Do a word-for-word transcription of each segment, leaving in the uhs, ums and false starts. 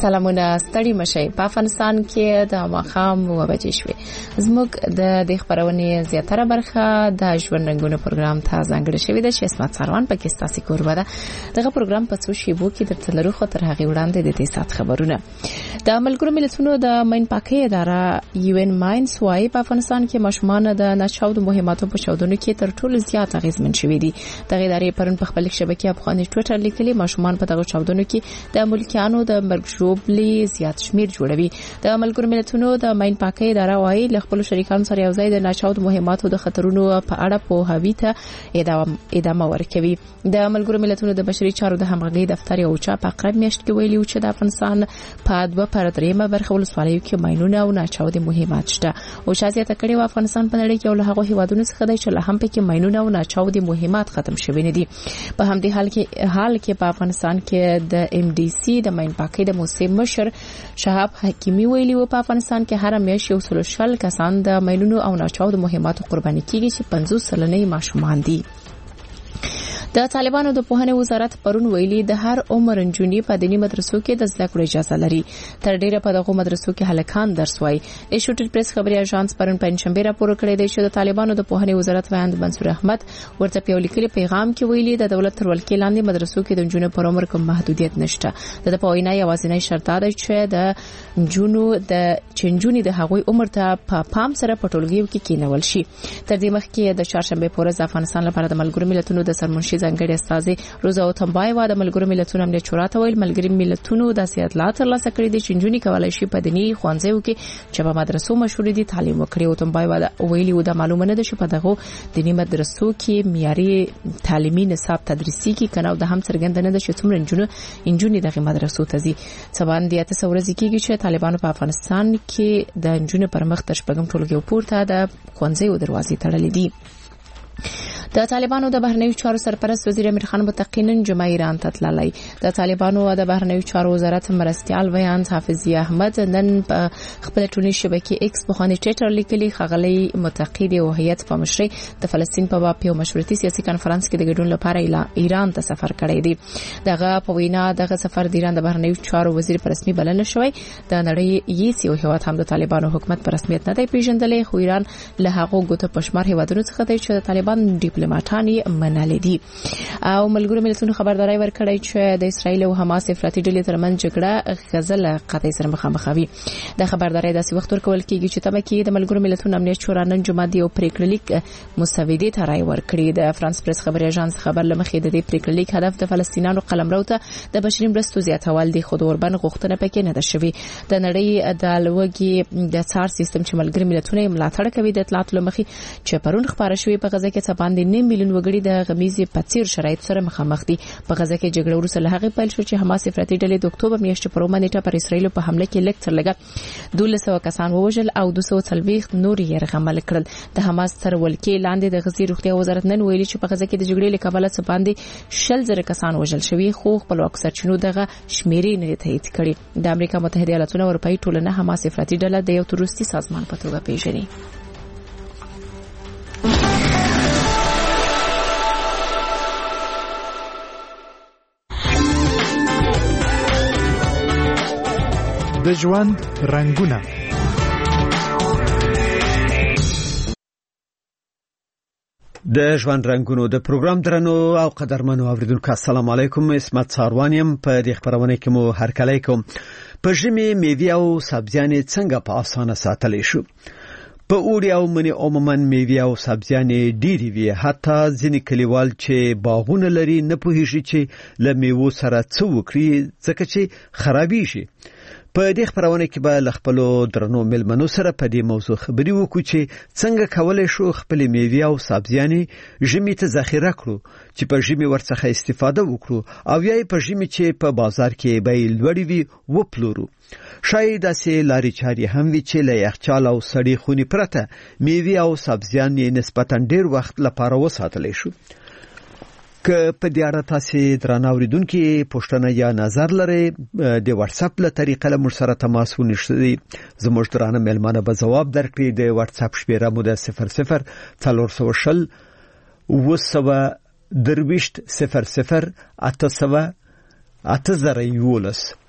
سلامونه ستړي مشي په افغانستان کې د ماخام و بجې شوې زموږ د د خبرونې زیاتره برخه د ژوند رنگونو پروګرام ته ځانګړې شوې ده چې اسمت سروان پکې ستاسو کوربه ده دغه پروګرام په څو شیبو کې درته لرو خو تر هغه وړاندې د دې سات خبرونه د ملګرو ملتونو د ماین پاکي اداره یو ان ماینز وايي په افغانستان کې ماشومان د نشاود مهماتو په چاودنو کې تر ټولو زیات اغیزمن شوي دي دغه ادارې پرون په خپل شبکې افغاني ټوئیټر لیکلي ماشومان په دغه چاودنو کې د ملکیانو د مرګ ژوبلي زیات شمیر جوړوي د ملګرو ملتونو د ماین پاکي اداره وايي له خپل شریکانو سره یوځای د نشاود مهماتو د خطرونو په اړه په هوی ته ادامه ورکوي د ملګرو ملتونو د بشري چارو د همغږي دفتر یو چا په اقرب میاشت کې ویلي و چې د افغانستان په دوه پر درېمه برخه ولسوالیو کې ماینونه او نشاود مهمات شته او شازیه تکړه و افغانستان په نړۍ کې یو له هغه هیوادونو څخه دی چې له هم پکې ماینونه او نشاود مهمات ختم شوي نه دي په همدې حال کې حال کې په افغانستان کې د ام ډي سي د ماین پاکي د موسم مشر شهاب حکیمی ویلي و په افغانستان کې هر میاشت یو سل شل کسان د ماینونو او نشاود مهماتو قرباني کیږي چې پنځوس سلنه ماشومان دي د طالبانو د پوهنې وزارت پرون ویلي د هر عمر انجونی په دینی مدرسو کې د زده کړې اجازه لري تر ډیره په دغه مدرسو کې هلکان درس وایي ایشوټل پریس خبري اژانس پرون پنځشنبه راپور کړی دی چې د طالبانو د پوهنې وزارت وایند منصور احمد ورته په لیکلي پیغام کې ویلي د دولت تر ولکې لاندې مدرسو کې د انجونو پر عمر کوم محدودیت نشته د پوهنې یوازینی شرط دا چې د انجونو د چنجونی د هغوی عمر ته په پام سره پټولګیو کې کېنول شي تر دې مخکې د چهارشنبه په ورځ افغانستان لپاره د ملګرو ملتونو د سرمنشي ځانګړي استاذ روزا اوتمبایوا د ملګرو ملتونو امنیت شورا ته ویل ملګري ملتونو د سیاست ترلاسه کړی دي چې جنونی کولای شي په دینی خوانځو کې چې په مدرسو مشهور دي تعلیم وکړي اوتمبایوا د ویلي و د معلومه نه ده چې په دغه دینی مدرسو کې معیاري تعلیمي نصاب تدریسي کې کناو د هم څرګند نه ده چې څومره جنونو انجونی دغه مدرسو ته ځي سبان دي اته ورځې کېږي چې طالبانو په افغانستان کې د جنونو پر مخ تر شپږم ټولګي پورته د خوانځو دروازې تړلې دي د طالبانو د بهرنیو چارو سرپرست وزیر امیر خان متقینا جمعه ایران ته تللی د طالبانو د بهرنیو چارو وزارت مرستيال ویان حافظ احمد نن په خپل ټولنی شبکې ایکس په خاني ټوئیټر لیکلي خغلی متقید او هیئت په مشرۍ د فلسطین په باب یو مشورتي سیاسي کانفرنس کې د ګډون لپاره ایران ته سفر کړی دی دغه په وینا دغه سفر د ایران د بهرنیو چارو وزیر په رسمي بلنه شوی د نړۍ یې یو هیواد هم د طالبانو حکومت په رسمیت نه دی پیژندلې خو ایران له هغه ګوته پښمار هیوادونو څخه دی چې د طالبان ډیپلوماټانی منل دي او ملګرو ملتونو خبرداري ورکړی چې د اسرایل او حماس افراطي ډلې ترمنځ جګړه غزل قطعي سره مخامخ وي د خبرداري داسې وخت ورکول کیږي چې تمه کې د ملګرو ملتونو امنیت شورا نن جمعه دی او پریکړلیک مسودې ته راي ورکړي د فرانس پریس خبري اژانس خبر لمخې د دې پریکړلیک هدف د فلسطینیانو قلمرو ته د بشري مرستو زیاتول دي خو د اوربن غوښتنه پکې نه ده شوې د نړۍ د لوګي د څار سیستم چې ملګرو ملتونو ملاتړ کوي د اطلاعات لمخې چې پرون خبره شوې په غزه کې څه باندې نیم میلیون وګړي د غمیزي پڅیر شرایط سره مخامخ دي په غزه کې جګړه وروسته له هغه پیل شو چې حماس افراطي ډلې د اکتوبر میاشتې پر ومنېټه پر اسرایل په حمله کې لږ تر لږه دوه سوه کسان ووژل او دوه سوه څلوېښت نور یې رغمل کړل د حماس تر ولکې لاندې د غزي روغتیا وزارت نن ویلي چې په غزه کې د جګړې له کبله څه باندې شل زره کسان وژل شوي خو خپل اکثرچنو دغه شمیرې نه تایید کړي د امریکا متحده ایالاتونو او اروپאי ټولنه حماس افراطي ډله د یو تروریستي سازمان په توګه پیژني د ژوند رنگونه د ژوند رنگونو د پروګرام درنو او قدرمنو اوریدونکو السلام علیکم اسمت ساروانیم په دې خبرونه کې مو هرکلی کوم په ژمي میوې او سبزیانې څنګه په اسانه ساتلی شو په اوړي او منی عموما میوې او سبزیانې ډېری وي حتی ځینې کلیوال چې باغونه لري نه پوهیږي چې له میوو سره څه وکړي ځکه چې خرابې شي په دې خبرونه کې به خپل درنو ملمنو سره په دې موضوع خبري وکړو چې څنګه کولای شو خپل میوې او سبزیانې ژمي ته ذخیره کړو چې په ژمي ورڅخه استفاده وکړو او یا په ژمي چې په بازار کې به لوړی وي وپلورو شاید داسې لاري چاري هم وي چې له یخچال او سړې خونې پرته میوې او سبزیانې نسبتاً ډېر وخت لپاره وساتلی شو که په دې اړه تاسو درنه اوریدونکو پوښتنه یا نظر لرئ د واتس اپ له طریقې له موږ سره تماس ونیسئ زموږ درنه ملمانه به جواب درکړي د واتس اپ شمیره مو د صفر صفر څلور سوه شل اوه سوه درویشت صفر صفر اته سوه اته زره یولس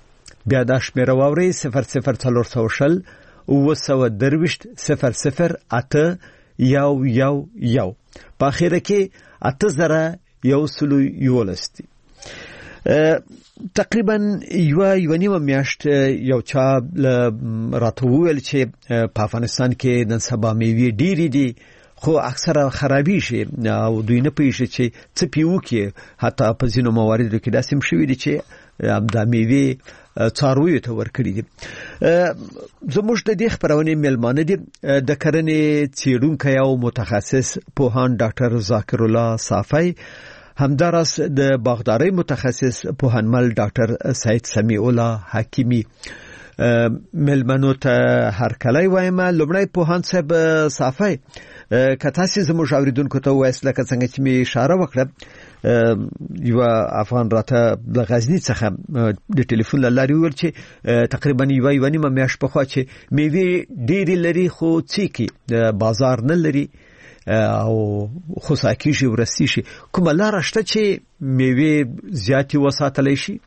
بیا د شمیره واوري صفر صفر څلور سوه شل اوه سوه درویشت صفر صفر اته یو یو یو په اخیره کې اته زره یو سلو یولس دی. تقریبا یو یو نیمه میاشت یو چا راته وویل چې په افغانستان کې نن سبا میوې ډېرې دي خو اکثره خرابې شي او دوی نه پېښې چې څه پیو کې حتی په ځینو مواردو کې داسې شوي دي چې د میوې څارویو ته ورکړي دي. زموږ د دې خبرونې میلمانه دي د کرنې څېړونکی او متخصص پوهاند ډاکټر ذاکر الله صافی، همداراز د باغدارۍ متخصص پوهنمل ډاکټر سعید سمیع الله حکیمی. میلمنو ته هرکلی وایم. لومړی پوهاند صاحب صافی، که تاسو زموږ اوریدونکو ته وایاست لکه څنګه چې می اشاره وکړه یو افغان راته د غزنی څخه د ټلیفون لاري ویل چې تقریبا یو یو نیمه میاشت په خوا چې میوې ډېرې لري خو څوک بازار نه لري او خو ساکیږي ورستی شي. کومه لار شته چې میوې زیاتې وساتلی شي؟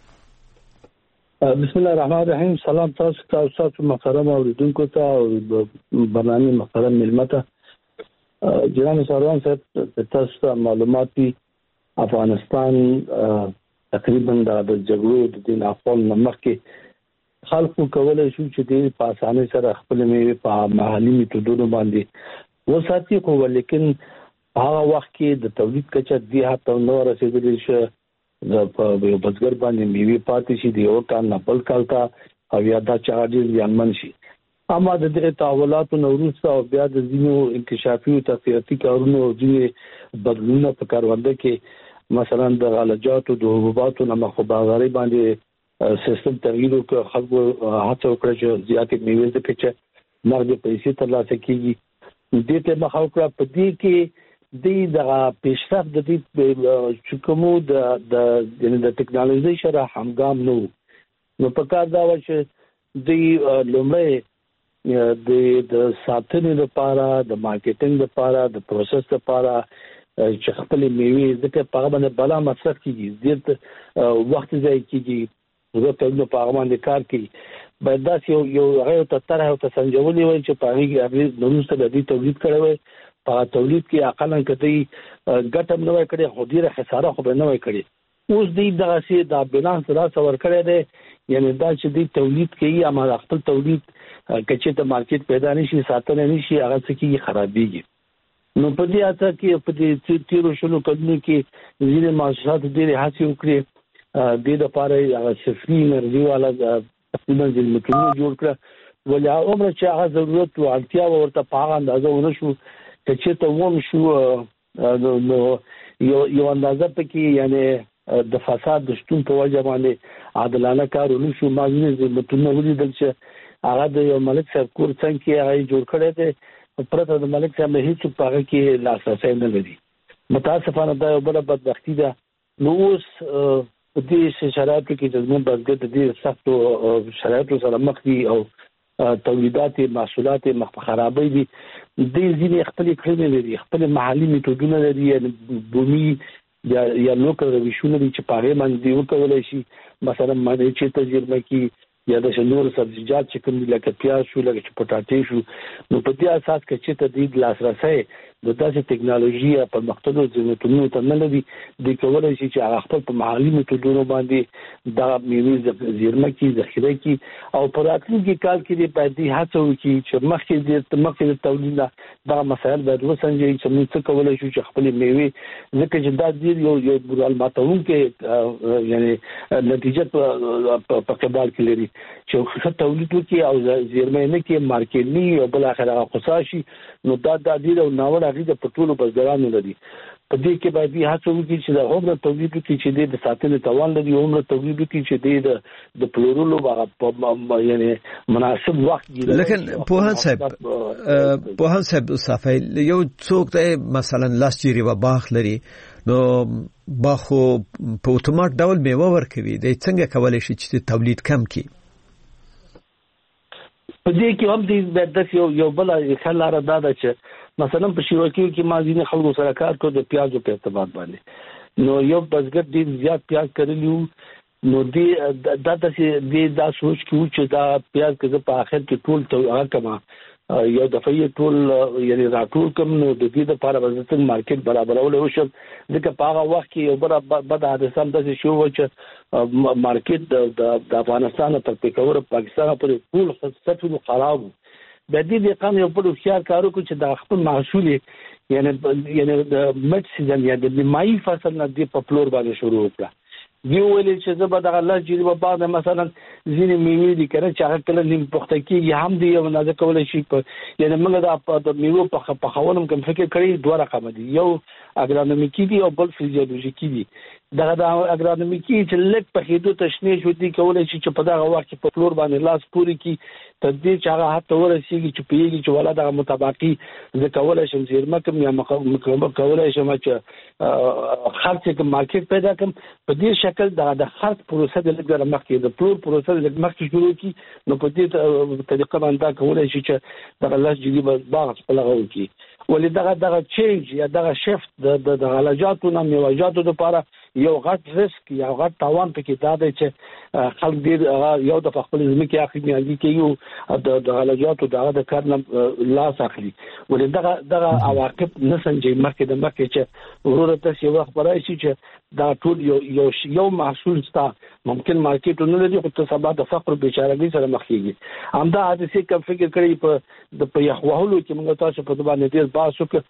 بسم الله الرحمن الرحیم. سلام تاسو ته او تاسو محترم اوریدونکو ته او برنامه محترم ملت ته. جناب سروان صاحب تاسو ته معلومات دي افغانستان تقریبا د جګړو د دین افغان نمک کې خلکو کولای شو چې د په اسانۍ سره خپل میوه په محلي میتودونو باندې وساتي، خو لیکن هغه وخت کې د تولید کچه دی هته نو رسیدلی شي د په بزګر باندې میوه پاتې شي دی او کال نه بل کال تا او یا دا چارجز یانمن شي. اما د دې تحولاتو نوروز او بیا د ځینو انکشافي او تطبیقي کارونو او ځینې بدلونونه په کارونده کې مثلا د غلجاتو د حبوباتو نه مخابري باندې سیستم تغییر وکړ، خلکو هڅه وکړه چې زیاتې میوې د کچه نغد پیسې ترلاسه کیږي. دې ته مخاوکړه په دې کې د دغه پیشرفت د دې چې کومو د د د ټکنالوژي سره همګام نو نو په کار دا و چې د لومړی د د ساتنې لپاره د مارکیټینګ لپاره د پروسس لپاره چې خپل میوې ځکه په هغه باندې بلا مصرف کیږي ډېر وخت ځای کیږي زه ته نو په هغه باندې کار کوي باید دا یو یو هغه ته تر هغه ته سنجولې وي چې په هغه کې نورسته د دې تولید کړي وي په تولید کې اقلا کدی ګټم نه وای کړي خو ډیره خساره خو نه وای کړي. اوس دې دغه سي د بیلانس را څور کړي دي یعنی دا چې دې تولید کوي اما خپل تولید کچې ته مارکیټ پیدا نشي ساتنه نشي هغه څه کې خرابېږي. نو په دې اته کې په دې تیرو شلو کډنو کې ځینې مؤسسات ډېرې هڅې وکړي د دې لپاره هغه صفري انرژي والا تقریبا ځینې مکمل جوړ کړ ولې عمر چې هغه ضرورت او اړتیا ورته په هغه اندازه ونه شو چې ته ووم شو نو یو یو اندازه پکې یعنی د فساد د شتون په وجه باندې عادلانه کار ونه شو. ما ځینې متونه ولیدل چې هغه د یو ملک صاحب کور څنګه هغه جوړ کړی دی پرته د ملک صاحب هیڅ په هغه کې لاسرسی نه لري. متاسفانه دا یو بل بدبختی ده. نو اوس په دې شرایطو کې چې موږ بزګر د دې سختو شرایطو سره مخ دي او تولیدات محصولات مخ په خرابې دي. د ځینې خپل کړنې لري خپل محلي میتودونه لري بومي یا یا لوکل رویشونه دي چې پاره باندې وکولای شي مثلا باندې چې تجربه کې یا د شنور سبزیجات چې کوم لکه پیاز شو لکه پټاټې شو نو په دې اساس کې چې ته د لاسرسي د داسې ټکنالوژي په مختلفو ځینو ته نه لري د کولای شي چې هغه خپل په محلي میتودونو باندې دا میوې زیرمه کې ذخیره کې او په راتلونکي کال کې د پدې هڅه وکړي چې مخکې د مخکې د تولید دا مسایل باید وسنجي چې موږ څه کولای شو چې خپل میوې ځکه چې دا ډیر یو یو برال ماتون کې یعنی نتیجه په قبال کې لري چې څه تولید وکړي او زیرمه نه کې مارکیټنی او بل اخر هغه قصاشي نو دا د ډیر او ناوړه د پټولو بزګرانو لري. په دې کې باید هڅه وکړي چې د عمر تولید کې چې د ساتنې توان لري عمر تولید کې چې د د پلورلو یعنی مناسب وخت دی. لیکن پوهان صاحب پوهان صاحب صافی یو څوک دی مثلا لاس جری و باغ لري نو باخو په اتومات ډول میوه ورکوي د څنګه کولای شي چې تولید کم کړي؟ په دې کې هم د یو یو بل خلاره دا ده چې مثلا په شیروکیو کې ما ځینې خلکو سره کار کوو د پیازو په ارتباط باندې نو یو بزګر ډیر زیات پیاز کړلیو نو دې دا چې دې دا سوچ کیو چې دا پیاز کې په اخر کې ټول ته کما یو دفعه ټول یعنی راټول کوم نو د دې لپاره وزن مارکیټ برابرول وشو ځکه په هغه وخت کې یو بل بد حادثه هم د شو چې مارکیټ د افغانستان تر پیښور پاکستان پورې ټول ستونو خراب د دې د قانون یو په خيار کارو کو چې د خپل محصول یعنی یعنی د مټ سیزن یا د مای فصل نه د په فلور باندې شروع وکړه دی ویل چې زه به د الله جل و علا مثلا ځینې میوې دي کړه چې هغه کله نیم پخته کېږي هم دی یو نه کولای شي یعنی موږ د میوې په پخولم کوم فکر کړی دوه رقم دي یو اګرانومیکی دي او بل فیزیولوژیکی دي دا د اګرانومیکی چې لک په هیدو تشنیه شو دي کولای شي چې په دغه وخت کې په فلور باندې لاس پوری کی تدې چې هغه حتی ورسیږي چې پیږي چې ولا د مطابقي ز کولای شم زیرمه کوم یا مکمل کولای شم چې خرڅ کوم مارکیټ پیدا کوم په دې شکل دا د خرڅ پروسه د لګره مخکې د فلور پروسه د مخکې شروع کی نو په دې طریقه باندې کولای شي چې د الله جدي باغ په لغوي کی ولې دغه دغه چینج یا دغه شفت د د غلجاتو نه میوجاتو لپاره یو غټ ریسک یا غټ تاوان پکې دا دی چې خلک ډیر یو د خپل ځمکې اخلي نیازي کوي د غلجاتو دغه د کار نه لاس اخلي ولې دغه دغه عواقب نه سنجي مخکې د مخکې چې ورور ته سی وخت برای شي چې دا ټول یو یو یو محصول ستا ممکن مارکیټ نه لري خو ته سبا د فقر بیچارهګي سره مخ کیږي همدا حادثه کوم فکر کړی په د په یخوالو کې موږ تاسو په دبا نه ډیر باسو کې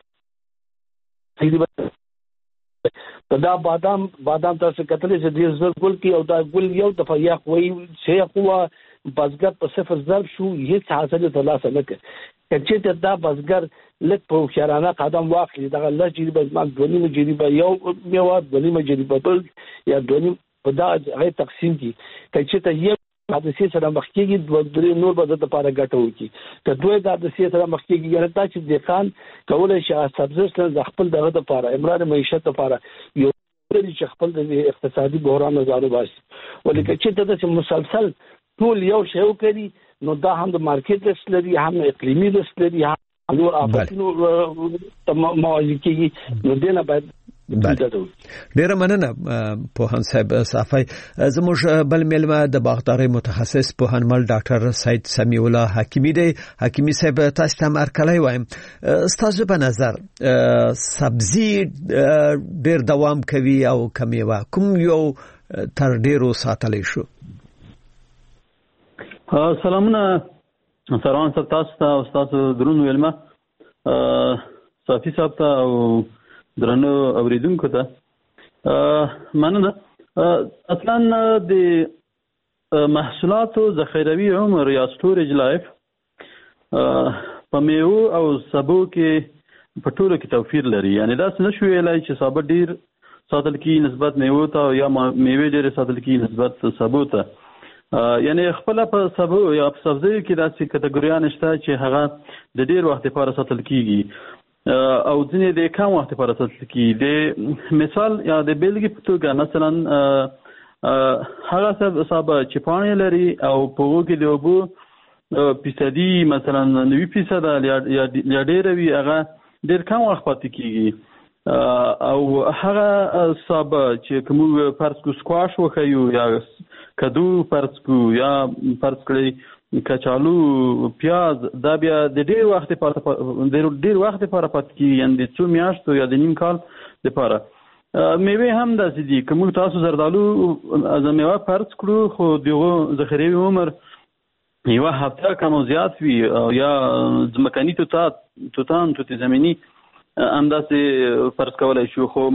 دا بادام بادام تاسو کتلې چې د زر ګل کې او دا ګل یو د فیا خوې شي خو بزګر په صفر ضرب شو هیڅ حاصل ته لاس نه کړ چې دا بزګر لک په خیرانه قدم واخلي دا الله چې به ما دونی مجری به یو میوه دونی مجری به بل یا دونی په دا غي تقسیم کی چې ته یو حادثه سره مخ کېږي د درې نور به د لپاره ګټو کی ته دوی د حادثه سره مخ کېږي یعنی تا چې د خان کولای شي سبزی سره د خپل دغه لپاره امرار معیشت لپاره یو چې خپل د اقتصادي بحران زارو باسي ولیکن چې د مسلسل ټول یو شی وکړي نو دا هم د مارکیټ رس لري هم اقلیمي رس لري هم نور اپاتینو موازی کېږي نو دینه باید ډیر مننه پوهان صاحب صافی زموږ بل ملما د باغداري متخصص پوهنمل ډاکټر سید سمیع الله حکیمی دی حکیمی صاحب تاسو ته مرکلای وایم ستاسو په نظر سبزی ډیر دوام کوي او کمیوه کوم یو تر ډیرو ساتلی شو سلامونه سلام تاسو ته او تاسو درنو علما صافی صاحب ته او درنو اوریدونکو ته مننه اصلا د محصولاتو ذخیروي عمر یا سټوریج لایف په میوه او سبو کې په ټولو کې توفیر لري یعنی دا څه نشو ویلای چې سبا ډیر ساتل کی نسبت میوه ته یا میوه ډیر ساتل کی نسبت سبو ته یعنی خپل په سبو یا په سبزی کې داسې کټګوریان شته چې هغه د ډیر وخت لپاره ساتل کیږي او ځینې د کم وخت لپاره ساتل کیږي د مثال یا د بیلګې په توګه مثلا هغه سب چې پاڼې لري او په هغو کې د اوبو فیصدي مثلا نوي فیصده یا ډېره وي هغه ډېر کم وخت پاتې کیږي او هغه سب چې که موږ فرض کړو سکواش وښیو یا کدو فرض کړو یا فرض کړئ کچالو پیاز دا بیا د ډیر وخت لپاره د ډیر وخت لپاره پاتې کیږي یعنی د څو میاشتو یا د نیم کال لپاره میوه هم داسې دي که موږ تاسو زردالو از میوه فرض کړو خو دغه ذخیروي عمر یوه هفته کم او زیات وي یا ځمکني توتان توت زمیني همداسې فرض کولی شو خو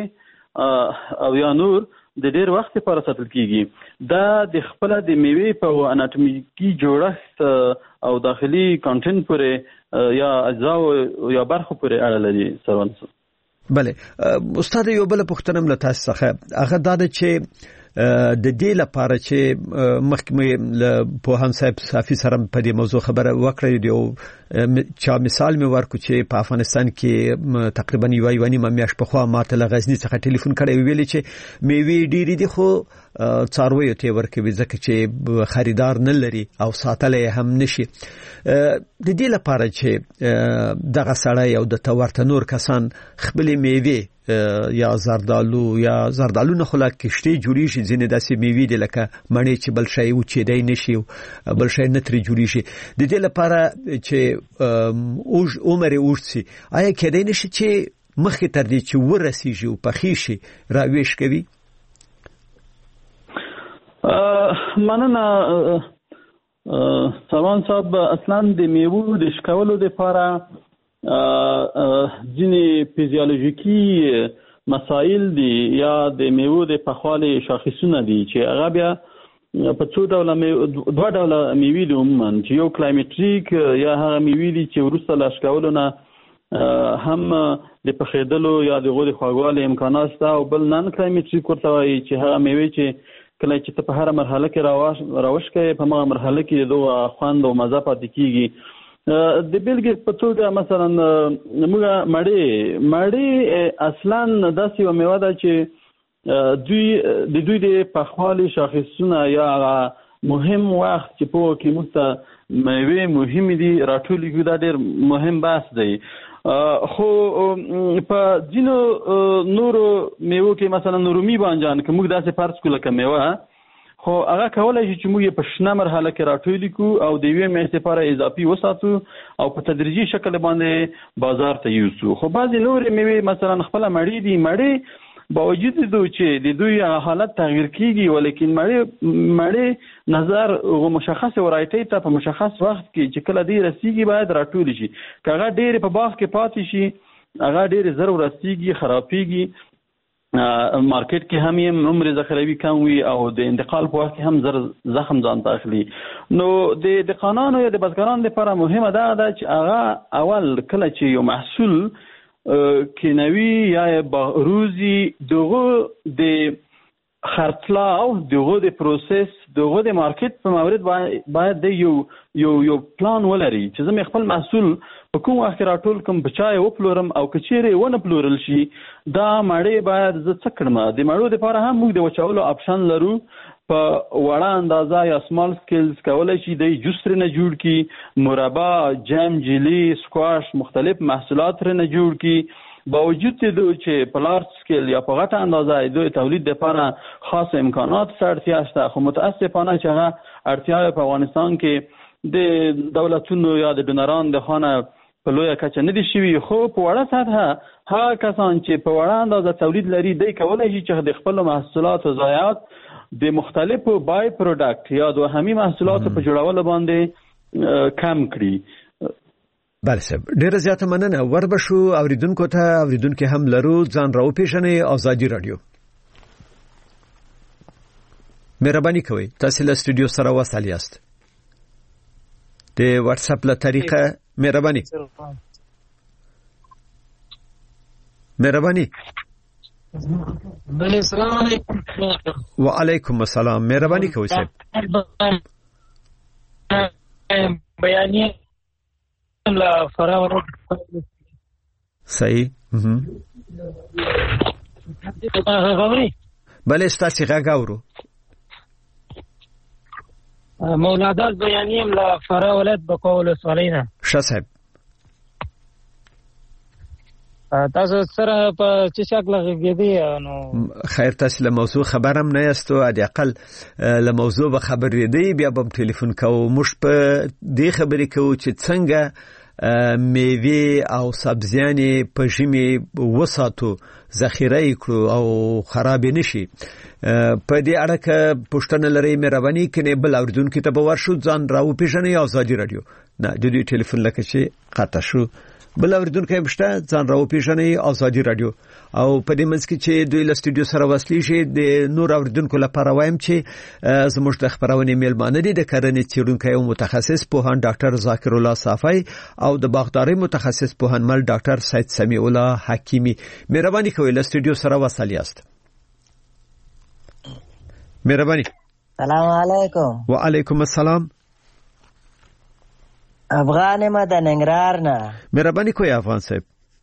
مړې او یا نور د ډیر وخت لپاره ساتل کیږي دا د خپل د میوې په اناتومیکي جوړښت او داخلي کانټینټ پورې یا اجزا یا برخو پورې اړه لري سروان بله استاد یو بل پوښتنه مله تاسو څخه هغه دا ده چې د دې لپاره چې مخکې پوهان صاحب صافي سره په دې موضوع خبره وکړه دی چا مثال مې ورکو چې په افغانستان کې تقریبا یو یو نیمه میاشت په خوا ماته له غزنی څخه ټلیفون کړی ویلي چې میوې ډېرې دي خو څارویو ته ورکوي ځکه چې خریدار نه لري او ساتلی هم نشي د دې لپاره چې دغه سړی او د ورته نور کسان خپلې میوې یا زردالو یا زردالو نه خلا کشته جوړی شي ځینې داسې میوې دي لکه مڼې چې بل شی و چې دای نشي بل شی نه ترې جوړی شي د دې لپاره چې اوج عمر اوږد شي آیا کېدای نشي چې مخکې تر دې چې ورسیږي او پخې شي راويش کوي؟ مننه سلمان صاحب. اصلا د میوو د شکولو لپاره ځینې فیزیولوژیکي مسایل دي یا د میوو د پخوالي شاخصونه دي چې هغه بیا په څو ډوله دوه ډوله میوې دي عموما چې یو کلایمټریک یا هغه میوې دي چې وروسته له شکولو نه هم د پخېدلو یا د هغو د خواږوالي امکانات شته او بل نن کلایمټریک ورته وایي چې هغه میوې چې کله چې ته په هره مرحله کې راوش کوې په هغه مرحله کې د دغه خوند او مزه پاتې کېږي. د بیلګې په توګه مثلا موږ مڼې مڼې اصلا داسې یوه میوه ده چې دوی د دوی د پخوالي شاخصونه یا مهم وخت چې په کې موږ ته میوې مهمې دي راټولې کړو دا ډېر مهم بحث دی. خو په ځینو نورو میوو کې مثلا رومي بانجان که موږ داسې فرض کړو لکه میوه خو هغه کولای شي چې موږ یې په شنه مرحله کې راټولې کړو او د یوې میاشتې لپاره اضافي وساتو او په تدریجي شکل باندې بازار ته یوسو. خو بعضې نورې میوې مثلا خپله مڼې دي مڼې باوجود دو چې د دوی حالت تغییر کیږي ولیکن مړې مړې نظر مشخص ورایټي ته په مشخص وخت کې چې کله دی رسیږي باید راټول شي. کله ډېر په باغ کې پاتې شي هغه ډېر زر ورسیږي خرابېږي مارکیټ کې هم یې عمر ذخیروي کم وي او د انتقال په وخت کې هم زر زخم ځان ته اخلي. نو د دهقانانو یا د بزګرانو لپاره مهمه دا ده چې هغه اول کله چې یو محصول کینوي یا روزي دغه د خرڅلاو دغه د پروسس دغه د مارکیټ په مورد باید د یو یو یو پلان ولري چې زه خپل محصول په کوم وخت راټول کوم بچای او پلورم او کچېره ونه پلورل شي دا مړې باید زه څه کړم. د مړو لپاره هم موږ د وچولو آپشن لرو په وړه اندازه یا سمال سکیلز کولای شي د جوس نه جوړ کی مربا جام جلی سکواش مختلف محصولات نه جوړ کی باوجود د چې په لارج سکیل یا په غټه اندازه د تولید لپاره خاص امکانات اړتیا شته. خو متاسفانه چې هغه اړتیا په افغانستان کې د دولتونو یا د ډونرانو د خانه په لویه کچه نه دي شوي. خو په وړه سطحه هغه کسان چې په وړه اندازه تولید لري دی کولای شي چې د خپل محصولات او ضایعات د مختلفو بای پروډکټ یا دوهمي محصولاتو په جوړولو باندې کم کړي. بله صاحب ډیره زیاته مننه. وربشو اوریدونکو ته اوریدونکو هم لرو ځان راو پیژنې آزادي رادیو. مهرباني کوئ تاسو له استودیو سره وصل یاست د واتس اپ له طریقه. مهرباني مهرباني بله السلام علیکم. وعلیکم السلام. مهرباني کوئ صاحب بیانیه لا فراغ صحیح. خبري بله ستاسو غږ اورو. مولا دال بیانیه لا فراغ ولادت بقول صلینا ش صاحب تاسو سره په چې شکل غږیدي نو خیر تاسو له موضوع خبرم نه یاستو ادي اقل له موضوع به خبرې دی بیا به ټلیفون کوو مش په دې خبرې کوو چې څنګه میوه او سبزیانې په ژمي وساتو ذخیره کړو او خراب نشي. په دې اړه کې پوښتنه لري مهرباني کړئ بل اوریدونکو ته به ورشو ځان راو پیژنې آزادي رادیو نه د دې ټلیفون لکه چې قطع شو بل اوریدونکو مشته ځان راو پیژنې آزادي رادیو او په دې منځ کې چې دوی له استودیو سره وصلي شي د نور اوریدونکو لپاره وایم چې زموږ د خبرونه میلمانه دي د کرنې څېړونکی او متخصص پوهان ډاکټر ذاکر الله صافی او د باغداري متخصص پوهنمل ډاکټر سید سمیع الله حکیمی. مهرباني کوئ له استودیو سره وصل یاست. مهرباني. سلام علیکم. وعلیکم السلام. افغان ما د ننګرهار نه. مهرباني کوئ افغان صاحب.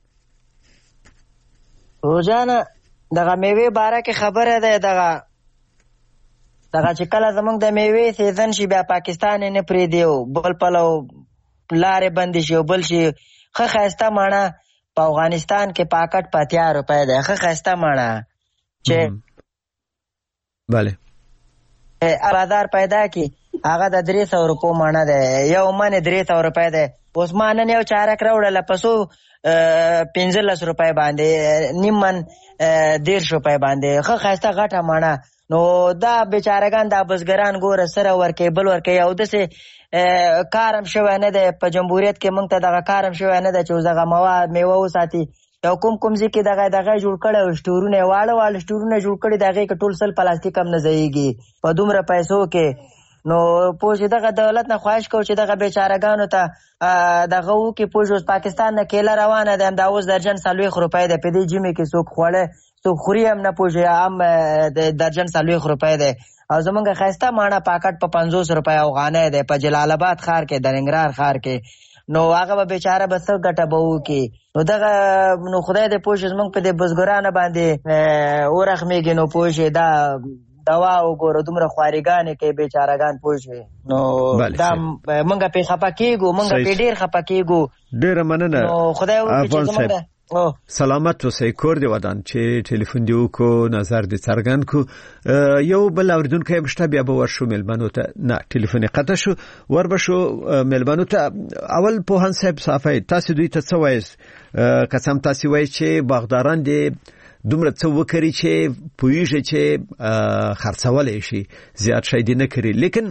روزانه دغه میوه باره کې خبره ده دغه دغه چې کله زمونږ د میوه سیزن شي بیا پاکستان نه پرې دیو بل پلو لارې بند شي بل شي خه خاسته ماڼه په افغانستان کې پاکټ په اتیا روپۍ دی. ښه ښایسته مڼه چې بله بازار پیدا کی هغه د درې سوه روپو مڼه دی. یو من درې سوه روپۍ دی. اوس ما نن یو چارک راوړله په څو پنځلس روپۍ باندې، نیم من دېرش روپۍ باندې. ښه ښایسته غټه مڼه. نو دا بیچارهګان دا بزګران ګوره سره ورکوي بل ورکوي، او داسې کار هم شوی نه دی په جمهوریت کې. موږ ته دغه کار هم شوی نه دی چې اوس دغه مواد میوه وساتي. یو کوم کوم ځای کې دغه دغه جوړ کړی سټورونه، واړه واړه سټورونه جوړ کړي، د هغې کې ټول سل پلاستیک هم نه ځایږي په دومره پیسو کې. نو پوه شې دغه دولت نه خواهش کوو چې دغه بیچارهګانو ته دغه وکړي. پوه شې اوس پاکستان نه کیله روانه ده، همدا اوس درجن څلوېښت روپۍ دی. په دې ژمي کې څوک خوړه څوک خوري هم نه، پوه شې هم درجن څلوېښت روپۍ دی. او زمونږ ښایسته ماڼه پاکټ په پنځوس روپۍ افغانۍ دی په جلال آباد ښار کې، د ننګرهار ښار کې. نو هغه به بیچاره به څه ګټه به وکړي. نو دغه نو خدای دې پوه شي زمونږ په دې بزګرانو باندې ورحمېږي. نو پوه شي دا دوا وګوره دومره خوارېګانې کوي بیچارهګان، پوه شي. نو دا مونږ پرې خفه کېږو، مونږ پرې ډېر خفه کېږو. ډېره مننه. نو خدای وکړي چې زمونږ سلامت اوسئ، کور دې ودان چې ټلیفون دې وکړو، نظر دې څرګند کړو. یو بل اورېدونکی هم شته، بیا به ورشو مېلمنو ته. نه ټلیفون یې قطع شو، ور به شو مېلمنو ته. اول پوهاند صاحب صافی تاسې دوی ته څه وایاست؟ که څه هم تاسې وایي چې باغداران دې دومره څه وکړي چې پوهېږي چې خرڅولی شي، زیات شی دې نه کړي. لیکن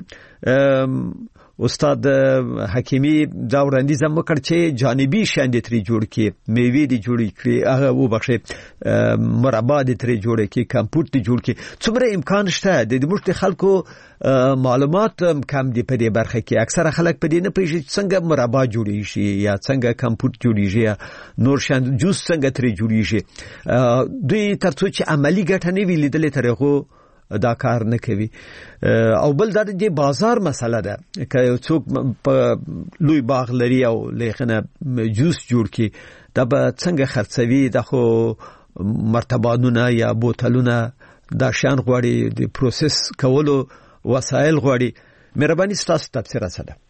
استاد حکیمی دا وړاندیز هم وکړ چې جانبي شیان دې ترې جوړ کړي، میوې دې جوړې کړي، هغه وبخښئ مربا دې ترې جوړې کړي، کمپوټ دې جوړ کړي. څومره امکان شته؟ د زموږ د خلکو معلومات کم دي په دې برخه کې. اکثره خلک په دې نه پوهېږي چې څنګه مربا جوړېږي یا څنګه کمپوټ جوړېږي یا نور شیان جوس څنګه ترې جوړېږي. دوی تر څو چې عملي ګټه نه وي لیدلې تر هغو دا کار نه کوي. او بل دا د بازار مسله ده. که یو څوک په لوی باغ لري او لغنه جوس جوړ کړي، دا به څنګه خرڅوي؟ دا خو مرتبانونه یا بوتلونه دا شیان غواړي، د پروسس کولو وسایل غواړي. مهرباني ستاسو تفسیر څه ده؟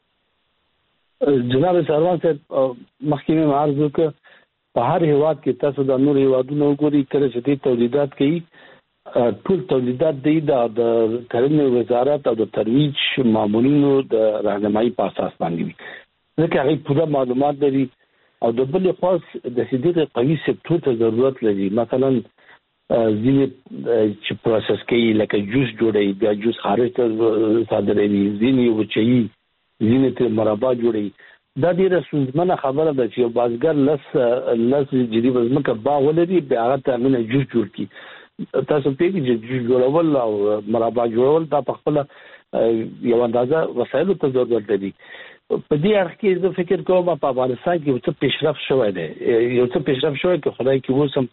جناب سروان صاحب مخکې مې عرض وکړ په هر هیواد کې تاسو د نور هیوادونو وګورئ کله چې دوی تولیدات کوي ټول تولیدات دی د کرنې وزارت او د ترویج مامورینو د راهنمایي په اساس باندې وي، ځکه هغه پوره معلومات لري او د بل خاص د سیدې قوي سکتور ته ضرورت لري. مثلا ځینې چې پروسس کوي لکه جوس جوړوي، بیا جوس خارج ته صادروي، ځینې وچوي، ځینې ته مربا جوړوي. دا ډیره ستونزمنه خبره ده چې یو بازګر لس لس جدي وزمکه باغ ولري، بیا هغه ته امینه جوس جوړ کړي. تاسو پیږي چې جوس جوړول او مربا جوړول دا په خپل یو اندازه وسایلو ته ضرورت لري. په دې اړه کې زه فکر کوم په افغانستان کې څه پیشرفت شوی دی، یو څه پیشرفت شوی کې خدای کې وسم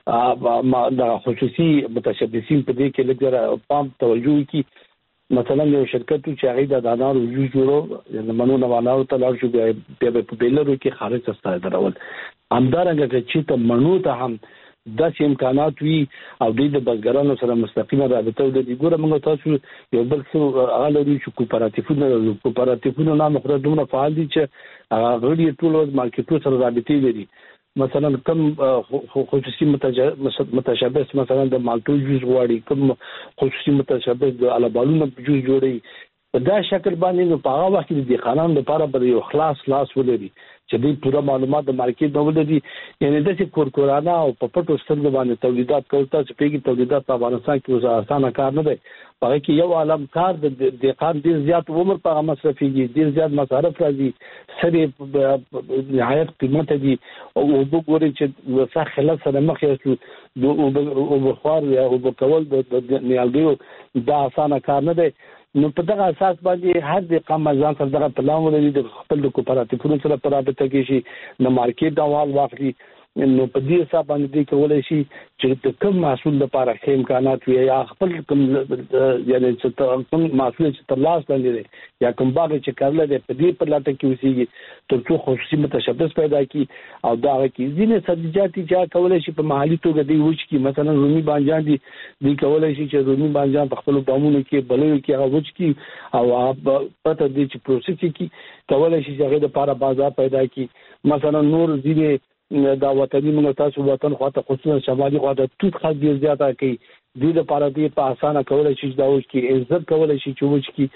د خصوصي متشبثین په دې کې لږه پام توجه کی. مثلا یو شرکت چې هغه د انارو جوس جوړو د منو نه انارو ته لاړ شو، بیا په بیلرو کې خارج ته ستایدرول. همدارنګه چې ته منو ته هم داسې امکانات وي او دوی د بزګرانو سره مستقیمه رابطه ولري. ګوره موږ تاسو یو بل څه هغه لري چې کوپراتیفونه لري. کوپراتیفونه نام خو دومره فعال دي چې هغه غړي ټول مارکیټونو سره رابطه لري. مثلا کم خصوصي متشبث مثلا د مالټو جوس غواړي، کم خصوصي متشبث د الابالونو جوس جوړي. په دا شکل باندې نو په هغه وخت کې د خانانو لپاره به یو خلاص خلاص ولري چې دوی پوره معلومات د مارکیټ نه ولري. یعنی داسې کورکورانه او په پټو سترګو باندې تولیدات کول، تاسو پیږي تولیدات په افغانستان کې اوس اسانه کار نه دی. په هغه کې یو عالم کار د دقیقان ډېر زیات عمر په هغه مصرفېږي، ډېر زیات مصارف راځي، سرې نهایت قیمت دي. او وګورئ چې وسه خلاف سره مخ یاستو د اوبخوار یا اوبکول د نیالګیو دا اسانه کار نه دی. نو په دغه اساس باندې هر د قام ځان سره دغه پلان ولري، د خپل د کوپراتیفونو سره په رابطه کې شي، د مارکیټ دوال واخلي. نو په دې حساب باندې دی کولای شي چې د کوم محصول لپاره ښه امکانات وي یا خپل کوم یعنی چې کوم محصول چې تر لاس باندې دی یا کوم باغ چې کارل دی په دې په لاټه کې وسیږي ترڅو خصوصي متشبث پیدا کی او دا کې ځینې سبزیجات چې کولای شي په محلي توګه دی وچ کی. مثلا رومي بانجان دي دی کولای شي چې رومي بانجان په خپل بامونو کې بلوي کې هغه وچ کی او پته دی چې پروسس کی کولای شي چې هغه د لپاره بازار پیدا کی. مثلا نور ځینې دا وطني موږ تاسو وطن خواته خصوصا شمالي خواته توت خاص ډیر زیاته کوي د دې لپاره دې په اسانه کولای شي دا اوس کې عزت کولای شي چې وچ کې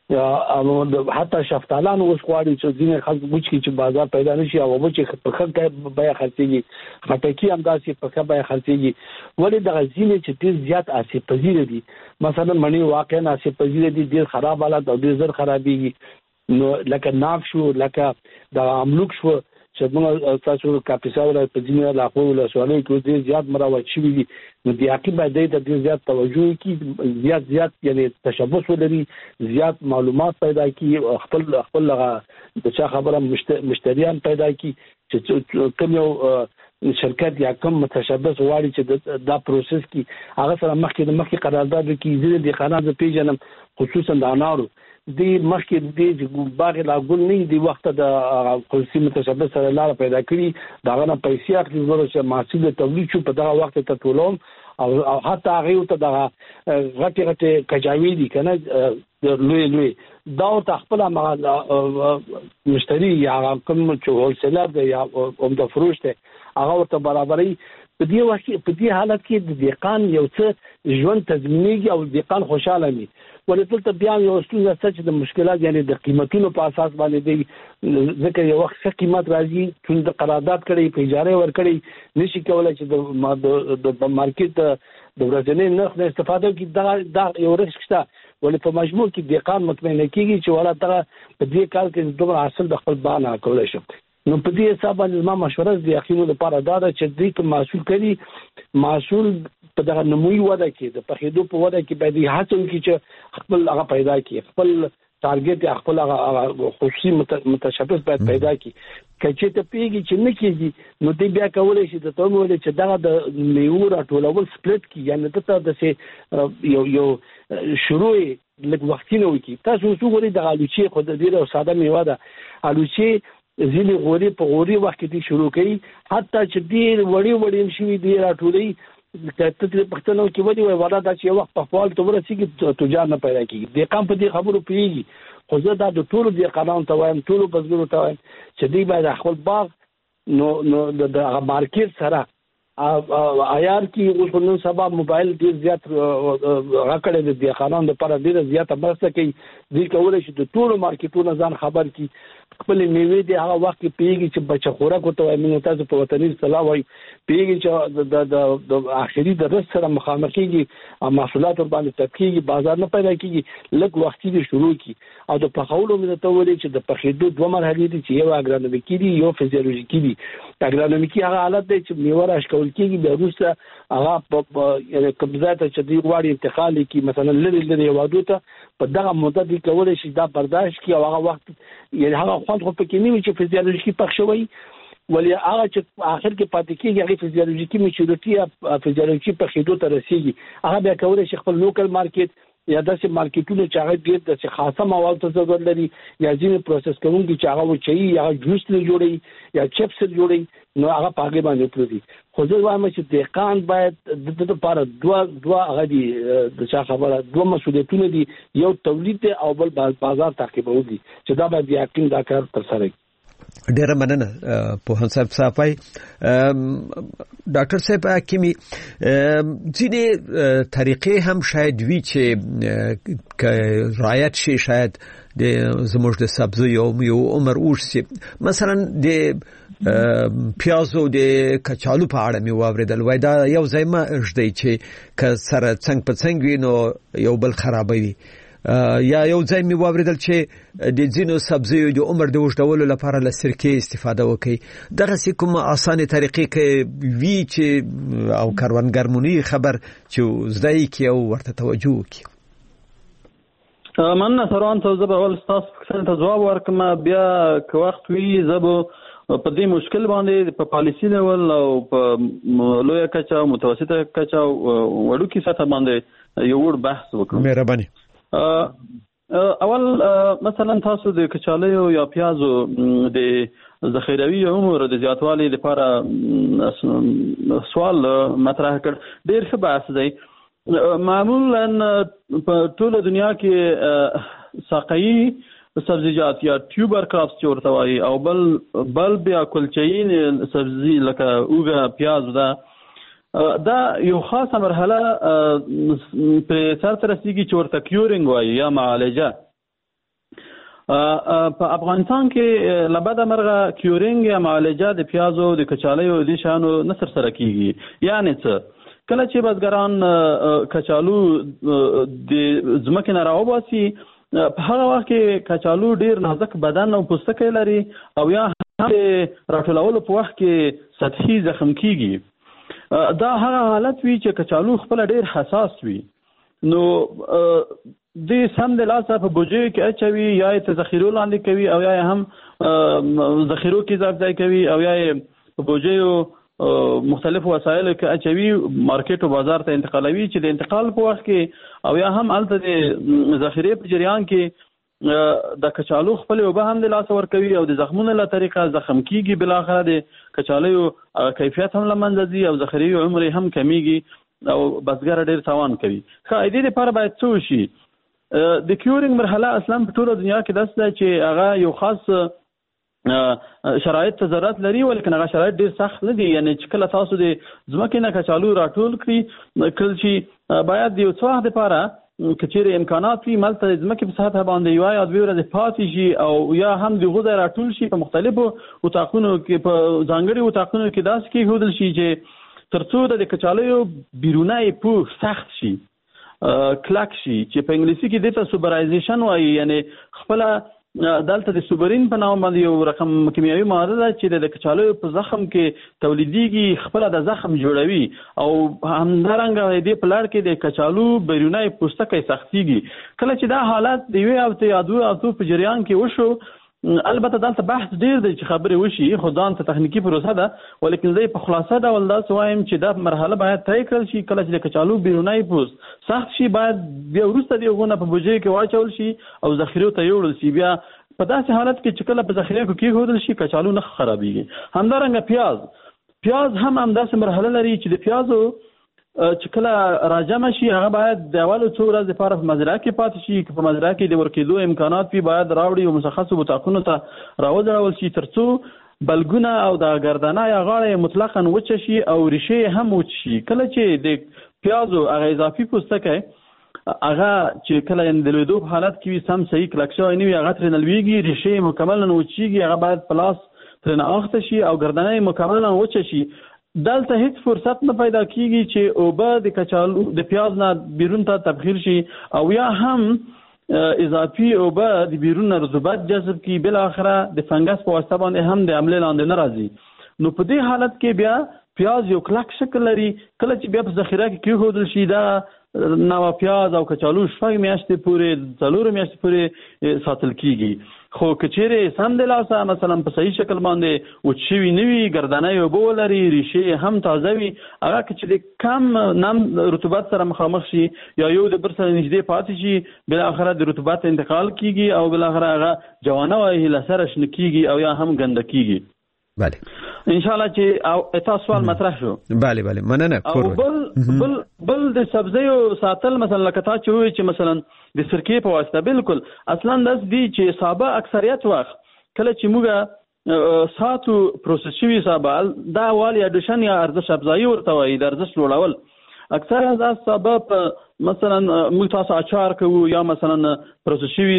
حتی شفتالان اوس غواړي چې ځینې خلک وچ کې چې بازار پیدا نشي او وچ په خلک بیا خرڅيږي خټکی هم داسې په خبره خرڅيږي ولې د غزینې چې ډیر زیات آسیب پذیر دي مثلا منی واقعا آسیب پذیر دي ډیر خراب حالت او ډیر زر خرابيږي نو لکه ناف شو لکه د املوک شو چې موږ تاسو کاپیسا ولا په ځینې علاقو ولا سوالې کې ډیر زیات مراوت شوي دي نو د عقیبه د ډیر زیات توجه کی زیات زیات یعنی تشبث ولري زیات معلومات پیدا کی خپل خپل د چا خبره مشتریان پیدا کی چې کوم یو شرکت یا کوم متشبث واړي چې دا پروسس کی هغه سره مخکې د مخکې قرارداد کی زیره د خانات پیژنم خصوصا د انارو دی مخکې د باغ لا ګل نه دی وخت د خصوصي متشبث سره لار پیدا کړی دا غنه پیسې اخلي زره چې محصول تولید شو په دا وخت ته ټولوم او حتی هغه ته د غټي غټي کجاوی دي کنه لوی لوی دا ته خپل مشتری یا کوم چې هول سیلر دی یا هم د فروش ته هغه ته برابرۍ په دې وخت په دې حالت کې د دیقان یو څه ژوند تضمینېږي او دیقان خوشاله وي ولې ته بیا یو ستونزه چې د مشکلات یعنی د قیمتونو په اساس باندې دی ځکه یو وخت څه قیمت راځي چې د قرارداد کړي په اجاره ورکړي نشي کولای چې د د مارکیټ د ورځنی نرخ نه استفاده وکړي دا دا یو رسک شته ولې په مجموع کې دیقان مطمئن کیږي چې ولا ته په دې کال کې دوه حاصل د خپل باندې کولای شي نو په دې حساب باندې ما مشوره د یقینو لپاره دا ده چې دې کوم محصول کړي محصول په دغه نموي وده کې د پخېدو په وده کې باید هڅه وکړي چې خپل هغه پیدا کړي خپل ټارګټ خپل هغه خصوصي متشبث باید پیدا کړي کچې ته پیږي چې نه کېږي نو دې بیا کولای شي د تومو ولې چې دغه د میوه راټولول سپلیټ کی یعنی ته د سه یو یو شروع لږ وختینه وکړي تاسو وګورئ د الوچې خو د ډیره ساده میوه ده الوچې ځینې غوري په غوري وخت کې شروع کړي حتی چې ډیر وړي وړي شي ډیر راټولي کته په پښتنو کې ودی وای ولا دا چې وخت په خپل تو ورسیږي تجار نه پیدا کیږي د قام په دې خبرو پیږي خو زه دا د ټولو د قانون ته وایم ټولو بزګرو ته وایم چې دوی باید خپل باغ نو نو د مارکیټ سره عیار کې اوس نن سبا موبایل ډیر زیات راکړی د قانون لپاره ډیر زیات مرسته کوي دوی کولای شي د ټولو مارکیټونو ځان خبر کی خپل میوه دی هغه وخت کې پیږي چې بچا خوراک وته وایم نو تاسو په وطني اصطلاح وایي پیږي چې د د اخري د رس سره مخامخ کیږي او محصولات باندې تکیږي بازار نه پیدا کیږي لږ وخت دی شروع کی او د پخولو مې ته ولې چې د پخېدو دوه مرحلې دي چې یو اګرانومیکي دي یو فزیولوژیکي دي اګرانومیکي هغه حالت دی چې میوه راښکول کیږي د روسه هغه په یعنی قبضات چې دی غواړي انتقال کی مثلا لری لری وادو ته په دغه مدت کې کولای شي دا برداشت کی او هغه وخت یعنی هغه خوند خو پکې نه وي چې فزیولوژیکي پخ شوی ولی هغه چې اخر کې پاتې کېږي هغه فزیولوژیکي میچورټي یا فزیولوژیکي پخېدو ته رسیږي هغه بیا کولای شي خپل لوکل مارکیټ یا داسې مارکیټونه چې هغه ډېر داسې خاصه مواد ته ضرورت لري یا ځینې پروسس کوونکي چې هغه وچوي یا جوس نه جوړوي یا چپس جوړوي نو هغه په هغې باندې پرېږدي خو زه وایم چې دهقان باید د دې لپاره دوه دوه هغه دي د چا خبره دوه مسؤلیتونه دي یو تولید دی او بل بازار تعقیبول دي چې دا باید یقین دا کار ترسره کړي ډیره مننه پوهان صاحب صافای ډاکټر صاحب حکیمی ځینې طریقې هم شاید وی چې رعایت شي شاید د زموږ د سبزی یو یو عمر اوسي مثلا د پیازو د کچالو په اړه مې واوریدل وای دا یو ځای ما اجدي چې ک سره څنګه په څنګه وینو یو بل خرابوي یا یو ځای مې واوریدل چې د ځینو سبزیو د عمر د اوږدولو لپاره له سرکې استفاده وکړي دغه سې کومه اسانه طریقې کې وی چې او کاروانګرمونی خبر چې زدای کی او ورته توجه وکړي مننه سروان ته زه به ول تاسو ته جواب ورکم بیا که وخت وی زبو په دې مشکل باندې په پالیسی لیول او په لوی کچا متوسطه کچا وړو کې ساته باندې یو ور بحث وکړو مهرباني اول مثلا تاسو د کچالو یا پیازو د ذخیروي عمر د زیاتوالي لپاره سوال مطرح کړ ډیر ښه بحث دی معمولا په ټوله دنیا کې ساقعي سبزیجات یا ټیوبر کراپس چې ورته وایي او بل بل بیا کلچین سبزي لکه اوږه پیاز ده دا یو خاصه مرحله په سر ته رسیږي چې ورته کیورینګ وایي یا معالجه. په افغانستان کې لبده مرغه کیورینګ یا معالجه د پیازو د کچالیو د شانو نصر سره کیږي. یعنی څه کله چې بزګران کچالو د ځمکې نه راوباسي په هغه وخت کې کچالو ډیر نازک بدن او پوستکی لري او یا هم راټولولو په وخت کې سطحي زخم کیږي. دا هغه حالت وي چې کچالو خپل ډیر حساس وي نو د سم د لاسه په بوجي کې اچوي یا ته ذخیرو لاندې کوي او یا هم ذخیرو کې ځای کوي او یا په بوجيو مختلف وسایل کې اچوي مارکیټ او بازار ته انتقالوي چې د انتقال په وخت کې او یا هم الته د ذخیره په جریان کې د کچالو خپل وبه هم د لاس ور کوي او د زخمونو له طریقه زخم کیږي بل اخر د کچالو کیفیت هم لمنځه ځي او ذخیره عمر هم کمیږي او بزګر ډیر تاوان کوي. خا دې لپاره باید څه وشي؟ د کیورینګ مرحله اصلا په ټول دنیا کې داسې ده چې هغه یو خاص شرایط ته ضرورت لري ولیکن هغه شرایط ډیر سخت نه دي. یعنی چې کله تاسو د ځمکې نه کچالو راټول کړئ کله چې باید یو څه وخت لپاره که چیرې امکانات وي ملته د ځمکې په سطح باندې یوه یا دوې ورځې پاتې شي او یا هم د غوځه راټول شي په مختلفو اتاقونو کې په ځانګړي اتاقونو کې داسې کېښودل شي چې تر څو د کچالیو بیرونی پوښ سخت شي کلک شي چې په انګلیسي کې دې ته سوبرایزیشن وایي. یعنی خپله دلته د سوبرین په نام باندې یو رقم کیمیاوي ماده ده چې د کچالو په زخم کې تولیدېږي خپل د زخم جوړوي او همدارنګه دې په لړ کې د کچالو بیرونی پوستکی سختېږي. کله چې دا حالت د یوې هفتې یا دوه هفتو په جریان کې وشو البته دلته بحث ډیر دی چې خبرې وشي خو ځان ته تخنیکي پروسه ده ولیکن زه په خلاصه ډول داسې وایم چې دا مرحله باید طی کړل شي. کله چې د کچالو بیرونی پوست سخت شي باید بیا وروسته د هغونه په بوجۍ کې واچول شي او ذخیرو ته یوړل شي. بیا په داسې حالت کې چې کله په ذخیره کې کېښودل شي کچالو نه خرابېږي. همدارنګه پیاز پیاز هم همداسې مرحله لري چې د پیازو چې کله راجمع شي هغه باید د اولو څو ورځې لپاره په مزرعه کې پاتې شي. که په مزرعه کې د ورکېدو امکانات وي باید راوړي او مشخصو اتاقونو ته راوځړول شي تر څو بلګونه او د ګردنه یا غاړه مطلقاً وچه شي او ریښې هم وچ شي. کله چې د پیازو هغه اضافي پوستکی هغه چې کله د لویدو په حالت کې وي سم صحیح کلک شوی نه وي هغه ترې نه لویږي ریښې مکملا وچېږي هغه باید په لاس ترې نه اخته شي او ګردنه مکملا وچه شي. دلته هیڅ فرصت نه پیدا کیږي چې اوبه د کچالو د پیاز نه بیرون ته تبخیر شي او یا هم اضافي اوبه د بیرون رطوبت جذب کی بل اخره د فنګس په واسطه باندې هم د عملې لاندې نه راځي. نو په دې حالت کې بیا پیاز یو کلک شکل لري. کله چې بیا په ذخیره کې کېښودل شي دا نوه پیاز او کچالو شپږ میاشتې پورې څلور میاشتې پورې ساتل کیږي. خو که چیرې سم د لاسه مثلا په صحیح شکل باندې وچ شوي نه وي ګردنۍ اوبه ولري ریښې هم تازه وي هغه که چې د کم نم رطوبت سره مخامخ شي یا یو د بل سره نږدې پاتې شي بالاخره د رطوبت انتقال کیږي او بالاخره هغه جوانه وایي له سره شنه کیږي او یا هم ګنده کیږي. بله ان شاء الله چې او تاسو سوال مطرح شو. بله بله مننه. او بل بل بل د سبزیو ساتل مثلا لکه تا چې وایي چې مثلا د سرکې په واسطه بالکل اصلا داس دی چې سابه اکثریت وخت کله چې موږ ساتو پروسس شوي سابه دا وال یا ډشن یا ارزش افزایي ورته وایي د ارزش لوړول اکثره دا سابه په مثلا موږ تاسو اچار کوو یا مثلا پروسس شوي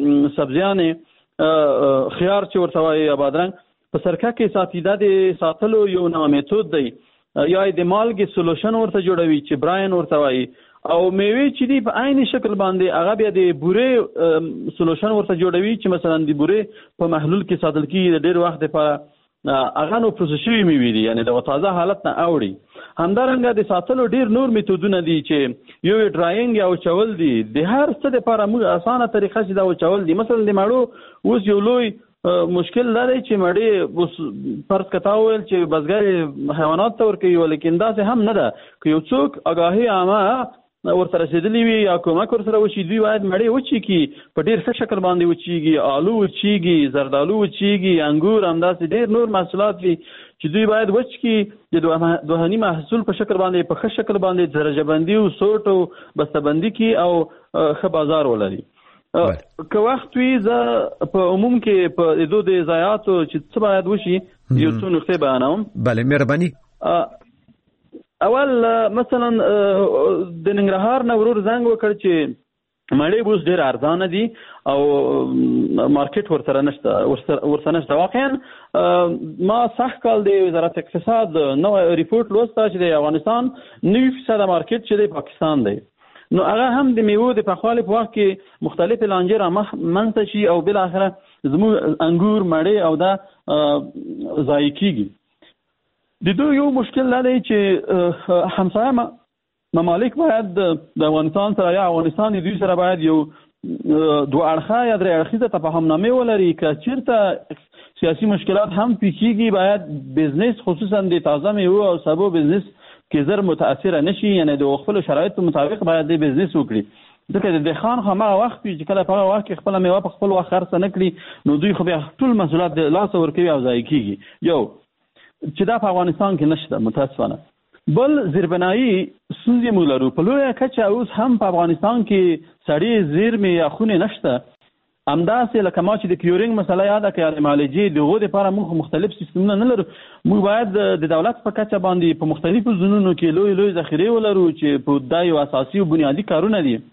سبزیانې خيار چې ورته وایي یا بادرنګ په سرکه کې ساتي. دا د ساتلو یو نوع میتود دی یا د مالګې سولوشن ورته جوړوي چې براین ورته وایي او میوې چې دی په عین شکل باندې هغه بیا د بورې سولوشن ورته جوړوي چې مثلا د بورې په محلول کې ساتل کېږي د ډېر وخت لپاره هغه نو پروسس شوي میوې دي یعنی د تازه حالت نه اوړي. همدارنګه د ساتلو ډېر نور میتودونه دي چې یو ډراینګ یا وچول دي د هر څه لپاره موږ اسانه طریقه چې دا وچول دي. مثلا د ماړو اوس یو لوی مشکل دا دی چې مړې اوس فرض کتا ویل چې بزګر حیوانات ته ورکوي ولیکن داسې هم نه ده. که یو څوک آګاهي عامه ورته رسېدلي وي یا کومک ورسره وشي دوی باید مړې وچېږي په ډېر ښه شکل باندې وچېږي. آلو وچېږي زردالو وچېږي انګور همداسې ډېر نور محصولات وي چې دوی باید وچ کړي د دوهني محصول په شکل باندې په ښه شکل باندې درجه بندي او سوټ او بسته بندي کړي او ښه بازار ولري. که وخت وي زه په عموم کې په دې د ضایعاتو چې څه باید وشي یو څو نقطې بیانوم. بله مهرباني. اول مثلا د ننګرهار نه ورور زنګ وکړ چې مړې اوس ډېر ارزانه دي او مارکیټ ورسره نشته ورسره نشته. واقعا ما سخت کال د وزارت اقتصاد نو ریپورت لوسته چې د افغانستان نوي فیصد مارکیټ چې د پاکستان دی، نو هغه هم د میوو د پخوالي په وخت کې مختلف لانجې را منځته شي او بالاخره زموږ انګور مړې او دا ضایع کیږي. د دوی یو مشکل دا دی چې همسایه ممالک باید د افغانستان سره یا افغانستان د دوی سره باید یو دوه اړخه یا درې اړخیزه تفاهمنامې ولري. که چېرته سیاسي مشکلات هم پیښیږي باید بزنس خصوصا د تازه میوو او سبو بزنس کې زر متاثره نشي، یعنی د خپل شرایطو مطابق باید د بزنس وکړي. ځکه د دهقان خو هغه وخت چې کله په هغه وخت کې خپله میوه په خپل وخت خرڅه نه کړي نو دوی خو بیا ټول مسؤلیت د لاسه ورکوي او ضایع کېږي. یو چې دا په افغانستان کې نشته متاسفانه. بل زیربنایي ستونزې موږ لرو په لویه کچه. اوس هم په افغانستان کې سړې زیرمې یا خونې نشته. همداسې لکه ما چې د کیورینګ مسله یاده کړه د معالجې د هغو دپاره موږ مختلف سیستمونه نه لرو. موږ باید د دولت په کچه باندې په مختلفو زونونو کې لوی لوی ذخیرې ولرو چې په دا یو اساسي او بنیادي کارونه دي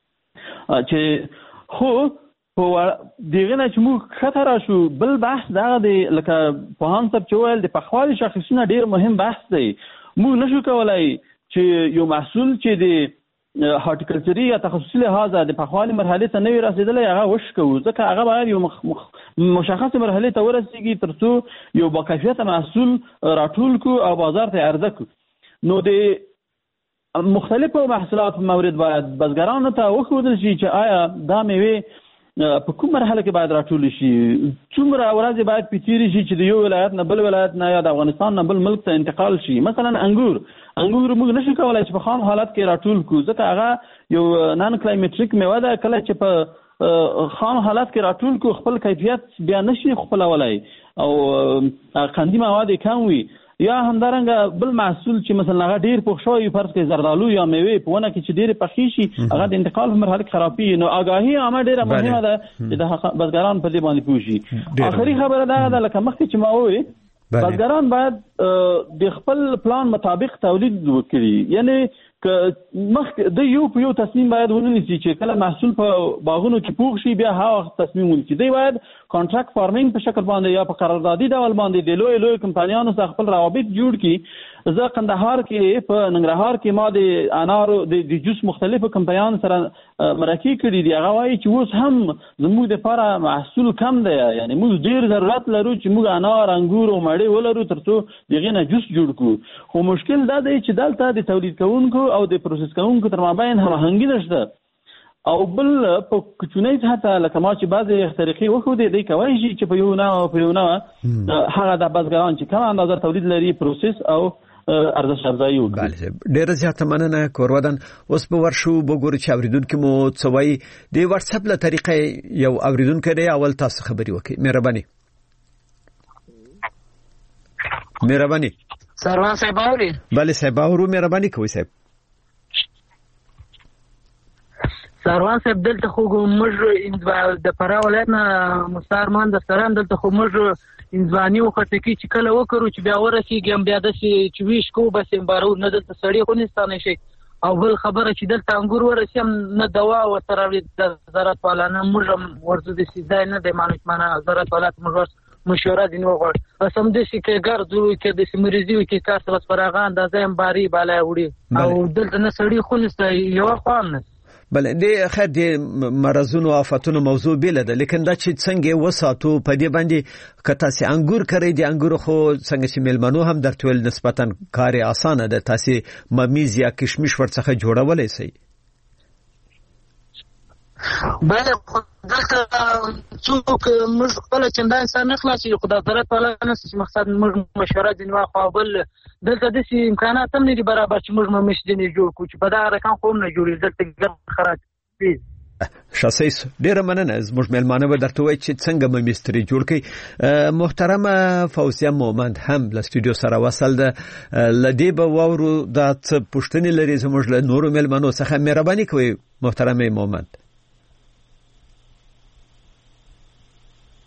چې خو په دغه نه چې موږ ښکته راشو. بل بحث دغه دی لکه پوهان صاحب چې ویل د پخوالي شاخصونه ډېر مهم بحث دی. موږ نشو کولی چې یو محصول چې د هارټیکلچري یا تخصصي لحاظه د پخوالي مرحلې ته نه وي رسېدلی هغه وشکو، ځکه هغه باید یو مشخصې مرحلې ته ورسېږي تر څو یو باکیفیته محصول راټول کړو او بازار ته عرضه کړو. نو د مختلفو محصولاتو مورد باید بزګرانو ته وښودل شي چې آیا دا میوې په کوم مرحله کې باید راټول شي، څومره ورځې باید پې تېرې شي چې د یو ولایت نه بل ولایت نه یا د افغانستان نه بل ملک ته انتقال شي. مثلا انګور انګور موږ نشو کولی چې په خام حالت کې راټول کړو، ځکه هغه یو نان کلایمټریک میوه ده. کله چې په خام حالت کې راټول کړو خپل کیفیت بیا نشي خپلولی او قندي مواد یې کم وي. یا همدارنګه بل محصول چې مثلا هغه ډېر پوخ شوی فرض کړئ زردالو یا میوې په ونه کې چې ډېرې پخې شي هغه د انتقال په مرحله کې خرابېږي. نو آګاهي عامه ډېره مهمه ده چې د بزګران په دې باندې پوه شي. آخري خبره دا ده لکه مخکې چې ما وویل بزګران باید د خپل پلان مطابق تولید وکړي. یعنی که مخ د یو په یو تصمیم باید ونیسي چې کله محصول په باغونو کې پوخ شي بیا هغه وخت تصمیم ونیسي. دی باید کانټراکټ فارمینګ په شکل باندې یا په قراردادي ډول باندې د لوی لوی کمپنیانو سره خپل روابط جوړ کړي. زه قندهار کې په ننګرهار کې ما د انارو د جوس مختلفو کمپنیانو سره مرکې کړي دي. هغه وایي چې اوس هم زموږ دپاره محصول کم دی، یعنی موږ ډېر ضرورت لرو چې موږ انار انګور او مڼې ولرو تر څو د هغې نه جوس جوړ کړو. خو مشکل دا دی چې دلته د تولید کوونکو او د پروسس کوونکو تر مابین هماهنګي نشته. او بل په کوچنۍ سطحه لکه ما چې بعضې طریقې وښودې دی کولی شي چې په یو نه او په یو نه هغه د بزګران چې کمه اندازه تولید لري پروسس او ارزش افزایي وکړي. ډېره زیاته مننه کورودن. اوس به ورشو وګورو چې اورېدونکي مو څه وایي. د واتساپ له طریقې یو اورېدونکی دی، اول تاسو خبرې وکړئ. مهرباني مهرباني سروان صاحب اوري؟ بله صاحب اورو. مهرباني کوئ صاحب. سروان صاحب دلته خو موږ د فراه ولایت نه مستعارمان د سران دلته خو موږ انځواني وخته کې چې کله وکړو چې بیا ورسېږي هم بیا داسې چې ویش کوو بس بارو نه دلته سړی خو نستانه شي. او بل خبره چې دلته انګور ورسي هم نه دوا ورسره د زراعت والا نه موږ هم ورځو داسې ځای نه دی معنا زراعت والا ته موږ مشوره ځینې وغواړو. بس همداسې که ګرد وي که داسې مریضي وي که کار ته بس پر هغه اندازه هم باري بالا وړي او دلته نه سړي خو نسته یوه خوا هم نسته. بله د خیر د مرضونو او آفتونو موضوع بیله ده، لیکن دا چې څنګه وساتو په دې باندې که تاسې انګور کرئ د انګورو خو څنګه چې میلمنو هم درته ویل نسبتا کار اسانه ده، تاسې ممیز یا کشمش ورڅخه جوړولی شئ. بله خو دلته څوک موږ خپله چندان سر نه خلاصېږي خو د زراعت والا نسته چې مقصد موږ مشوره ځینې واخوا. بل دلته داسې امکانات هم نه دي برابر چې موږ ممیز ځینې جوړ کړو چې په دغه رقم خو هم نه جوړېږي. دلته ګرد خراج شاسیس ډیره مننه. زموږ میلمانه به درته وایي چې څنګه ممیز ترې جوړ کړئ. محترمه فوزیه مومند هم له سټوډیو سره وصل ده. له دې به واورو دا څه پوښتنې لري زموږ له نورو میلمنو څخه. مهرباني کوئ محترمه مومند.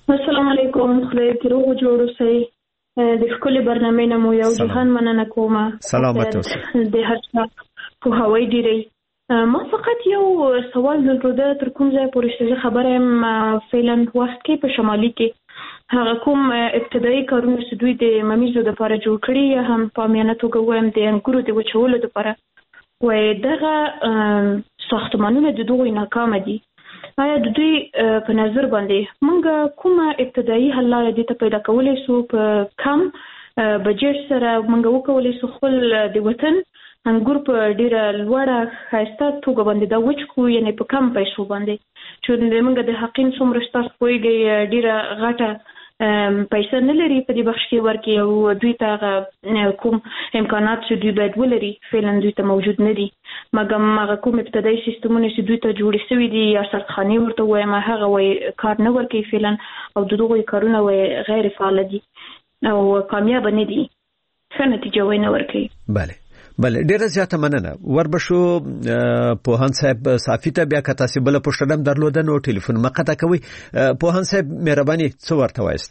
السلام علیکم. خدای دې روغ جوړ اوسئ. د ښکلې برنامې نه مو یو جهان مننه کوم. سلامت اوسئ. د هر چا پوهاوی ډېری. ما فقط یو سوال درلوده، تر کوم ځای پورې چې خبره یم فعلا وخت کې په شمالي کې هغه کوم ابتدایي کارونه چې دوی د ممیزو دپاره جوړ کړي یا هم په عامیانه توګه ووایم د انګورو د وچولو دپاره، وایي دغه ساختمانونه د دغوی ناکامه دي. آیا د دوی په نظر باندې موږ کومه ابتدایي حل لاره دې ته پیدا کولی سو په کم بجټ سره موږ وکولی سو خپل د وطن انګور په ډېره لوړه ښایسته توګه باندې دا وچ کړو، یعنې په کم پیسو باندې چې موږ د حقین څومره ستاسو پوهېږئ ډېره غټه پیسې نه لري په دې بخش کې ورکړي او دوی ته هغه کوم امکانات چې دوی باید ولري فعلا دوی ته موجود نه دي، مګر هغه کوم ابتدایي سیستمونه چې دوی ته جوړې شوي دي یا سرخانې ورته وایم هغه وایي کار نه ورکوي فعلا او د دغوی کارونه وایي غیر فعاله دي او کامیابه نه دي، ښه نتیجه وایي نه ورکوي. بله بله ډیره زیاته مننه. وربشو پوهان صاحب صافی ته بیا که تاسو بل پوښتنه درلوده نو ټلیفون مقطع کوي. پوهان صاحب مهرباني څه ورته وایست؟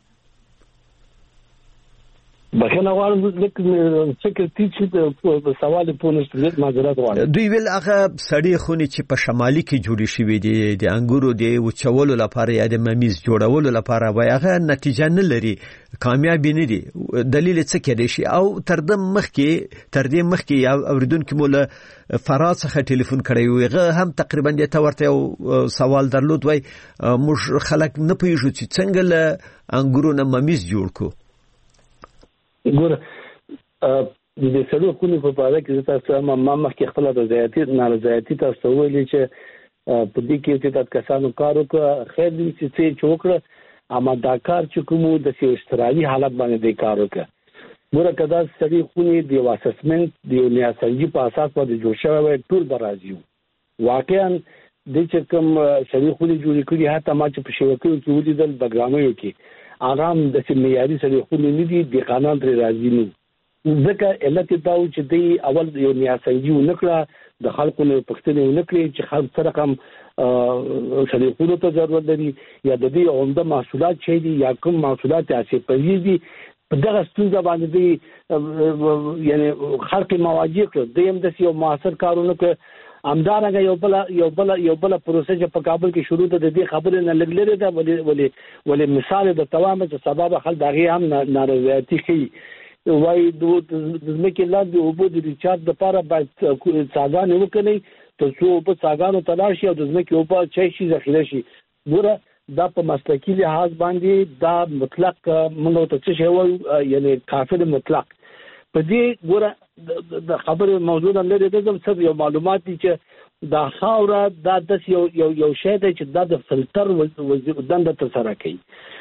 بخنه غواړم لکه فکر چې د سوال په نشته معذرت غواړم. دوی ویل هغه سړی خونی چې په شمالي کې جوړې شوې دي د انګورو د وچولو لپاره یا د ممیز جوړولو لپاره، وای هغه نتیجه نه لري، کامیاب نه دي. دلیل څه کېدای شي؟ او تر دې مخکې تر دې مخکې یو اوریدونکو مول فرات څخه ټلیفون کړی و، هغه هم تقریبا د تورته یو سوال درلود، وای موږ خلک نه پېژو چې څنګه له انګورو نه ممیز جوړ کو. ګوره د سړو خونې په اړه کې تاسو ما مخکې خپل د زیاتې نارضایتي تاسو ویلي چې په دې کې چې تاسو کسانو کار وکړ خیر دې چې څه وکړه، اما دا کار چې کومو د استرالي حالت باندې د کار وکړ. ګوره کدا سړي خونې د واسسمنت د نیاسنجي په اساس باندې جوړ شوی ټول برازیو واقعا د چې کوم سړي خونې جوړې کړي هته ما چې په شوکو کې ولیدل بګرامو کې آرام د سیمایي سره خونې نه دي د قانون پر راځي نو ځکه علت دا و چې دی اول یو نیاسنجي ونکړه د خلکو نه پښتنه ونکړي چې خلک سره کوم سره خونو ته ضرورت لري یا د دې عمده محصولات چې دي یا کوم محصولات اسې پېږي دي په دغه ستونزه باندې دی یعنی خلک مواجه کړ دیم د یو معاصر کارونه کې امدارنګه یو بل یو بل یو بل پروسه چې په کابل کې شروع ده د دې خبرې نه لګلره ده ولې ولې ولې مثال د توامه چې سبب خل دغه هم نارضایتي کوي وای د ځمکې لاندې اوبو د ریچارج لپاره باید څاګان وکړي ته څو په څاګانو تلاشي او د ځمکې اوبو چې شي ذخیره شي. ګوره دا په مسلکي لحاظ باندې دا مطلق موږ ته څه وایو یعنی کافر مطلق په دې ګوره د خبره موضوع هم لري د څه یو معلومات دي چې دا خاوره دا د یو یو یو شی دی چې دا د فلټر وزدند تر سره کوي.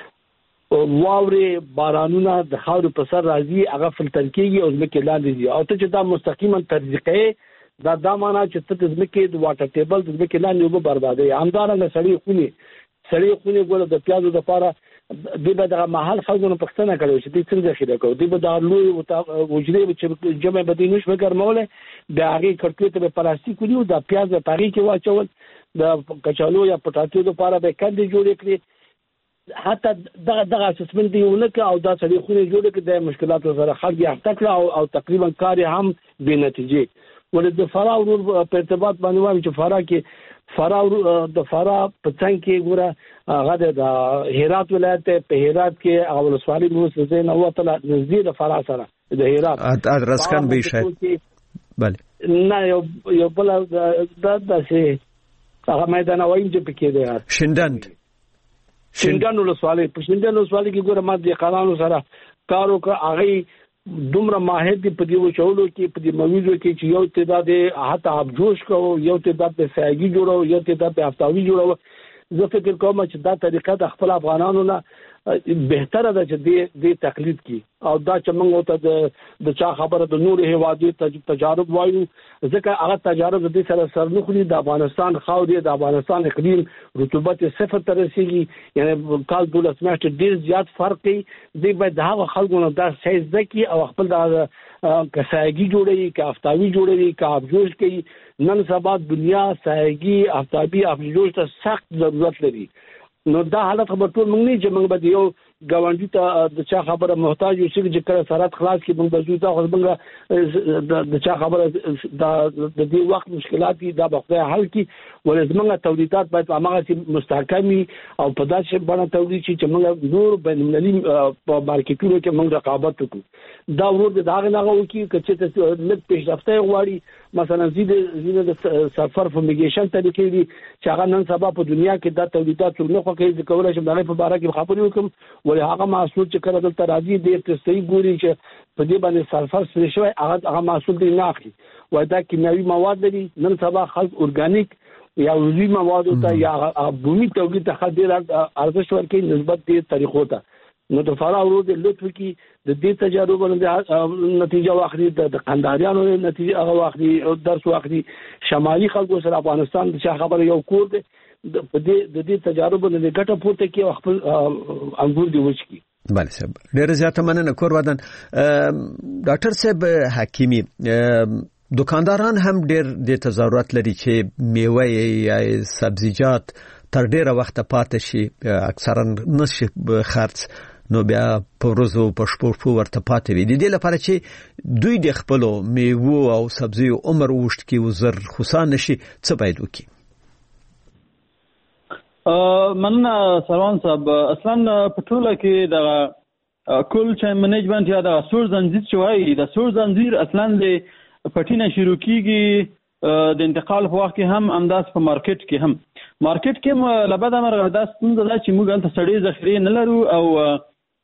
واورې بارانونه د خاورې په سر راځي هغه فلټر کیږي او ځمکې لاندې دي او ته چې دا مستقیما ترجیحي دا دا معنا چې ته د ځمکې د واټر ټیبل د ځمکې لاندې اوبه بربادوي. همدارنګه سړې خونې سړې خونې ګوره د پیازو لپاره دی به دغه محل خلکو پښتنه کړو چې دوی څنګه ذخیره کوي، دوی به دا لوی وجرې چې جمع به دینوش وګرموله د هغه کړکۍ ته به پلاستیک ونیو د پیاز په پاغي کې واچول د کچالو یا پټاټو لپاره به کندې جوړې کړې حتی دغه دغه اسسمنت دیونه کې او دا سړي خونې جوړې کړې د مشکلاتو سره خلک یې اخته کړ او, او تقریبا کار هم بې نتیجې. ولې د فرا ورور په ارتباط باندې وایم چې فرا کې فرا د فرا په څنګه کې ګوره هغه د هرات ولایت په هرات کې هغه ولسوالۍ مو څه نه وته نږدې د فرا سره د هرات ادرسکان به شي بله نه یو یو بل د داسې هغه میدان وایم چې پکې دی شندند شندند ولسوالۍ په شندند ولسوالۍ کې ګوره ما د قانون سره کار وکړ هغه دومره ماهر دي په دې وچولو کې په دې مویزو کې چې یو تعداد حتی ابجوش کو یو تعداد په سایګي جوړو یو تعداد په افتاوی جوړو. زه فکر کوم چې دا طریقه د خپل افغانانو نه بهتره ده چې دې دې تقلید کی او دا چې موږ ته د چا خبره د نور هوادي تجارب وایو ځکه هغه تجارب د دې سره سر نه خوري. د افغانستان خاورې د افغانستان اقلیم رطوبت صفر ته رسیږي یعنی کال دولس میاشتې ډیر زیات فرق دی. دی باید هغه خلکو نه دا سایز دکی او خپل د کسایګي جوړي کا افتاوی جوړي کا ابجوش کوي. نن سبا دنیا سایګي افتابي ابجوش ته سخت ضرورت لري نو دا حالت خبر ټول موږ نه چې موږ به یو ګاونډي ته د چا خبره محتاج یو چې کله سرحد خلاص کی موږ به دا خو موږ د چا خبره د دې وخت مشکلات دي دا به خدای حل کی ولې موږ تولیدات باید هغه مستحکمي او په داسې باندې تولید شي چې موږ نور بین المللي په مارکیټونو کې موږ رقابت وکړو دا ورور د هغه نه غوږی چې ته لږ پیشرفته غواړي مثلا زید زید د سفر فومیګیشن طریقې دي چې هغه نن سبا په دنیا کې دا تولیدات څنګه کوي چې کولای شي دغه په اړه کې خبرې وکم ولې هغه محصول چې کله دلته راځي د تستۍ ګوري چې په دې باندې سلفر سره شوی هغه هغه محصول دی نه اخلي وای دا کیمیاوي مواد دي نن سبا خلک اورګانیک یا عضوي مواد ته یا بومي تولید ته خدای ارزښت ورکړي نسبت دې طریقو ته نو د فرا ورو د لطف کی د دې تجارب باندې نتیجه واخلي د قنداریانو نتیجه هغه واخلي او درس واخلي شمالي خلکو سره افغانستان د خبره یو کور دی د دې د دې تجارب باندې ګټه پورته کې خپل انګور دی وچ کی بله صاحب ډېر زیاته مننه کور ودان ډاکټر صاحب حکیمی دکانداران هم ډېر د تضررات لري چې میوه یا سبزیجات تر ډېره وخت پاتې شي اکثرا نشي خرڅ نو بیا په ورځو په شپو شپو ورته پاتې وي د دې لپاره چې دوی د خپلو میوه او سبزیو عمر اوږد کړي او زر خوسان نشي څه باید وکړي مننه سروان صاحب اصلا په ټوله کې د کول چین منیجمنت یا د سور زنجیر چې وایي د سور زنجیر اصلا د پټینه شروع کیږي د انتقال په وخت کې هم انداز په مارکیټ کې هم مارکیټ کې لبد امر دا ستونزه ده چې موږ هلته سړې ذخیرې نه لرو او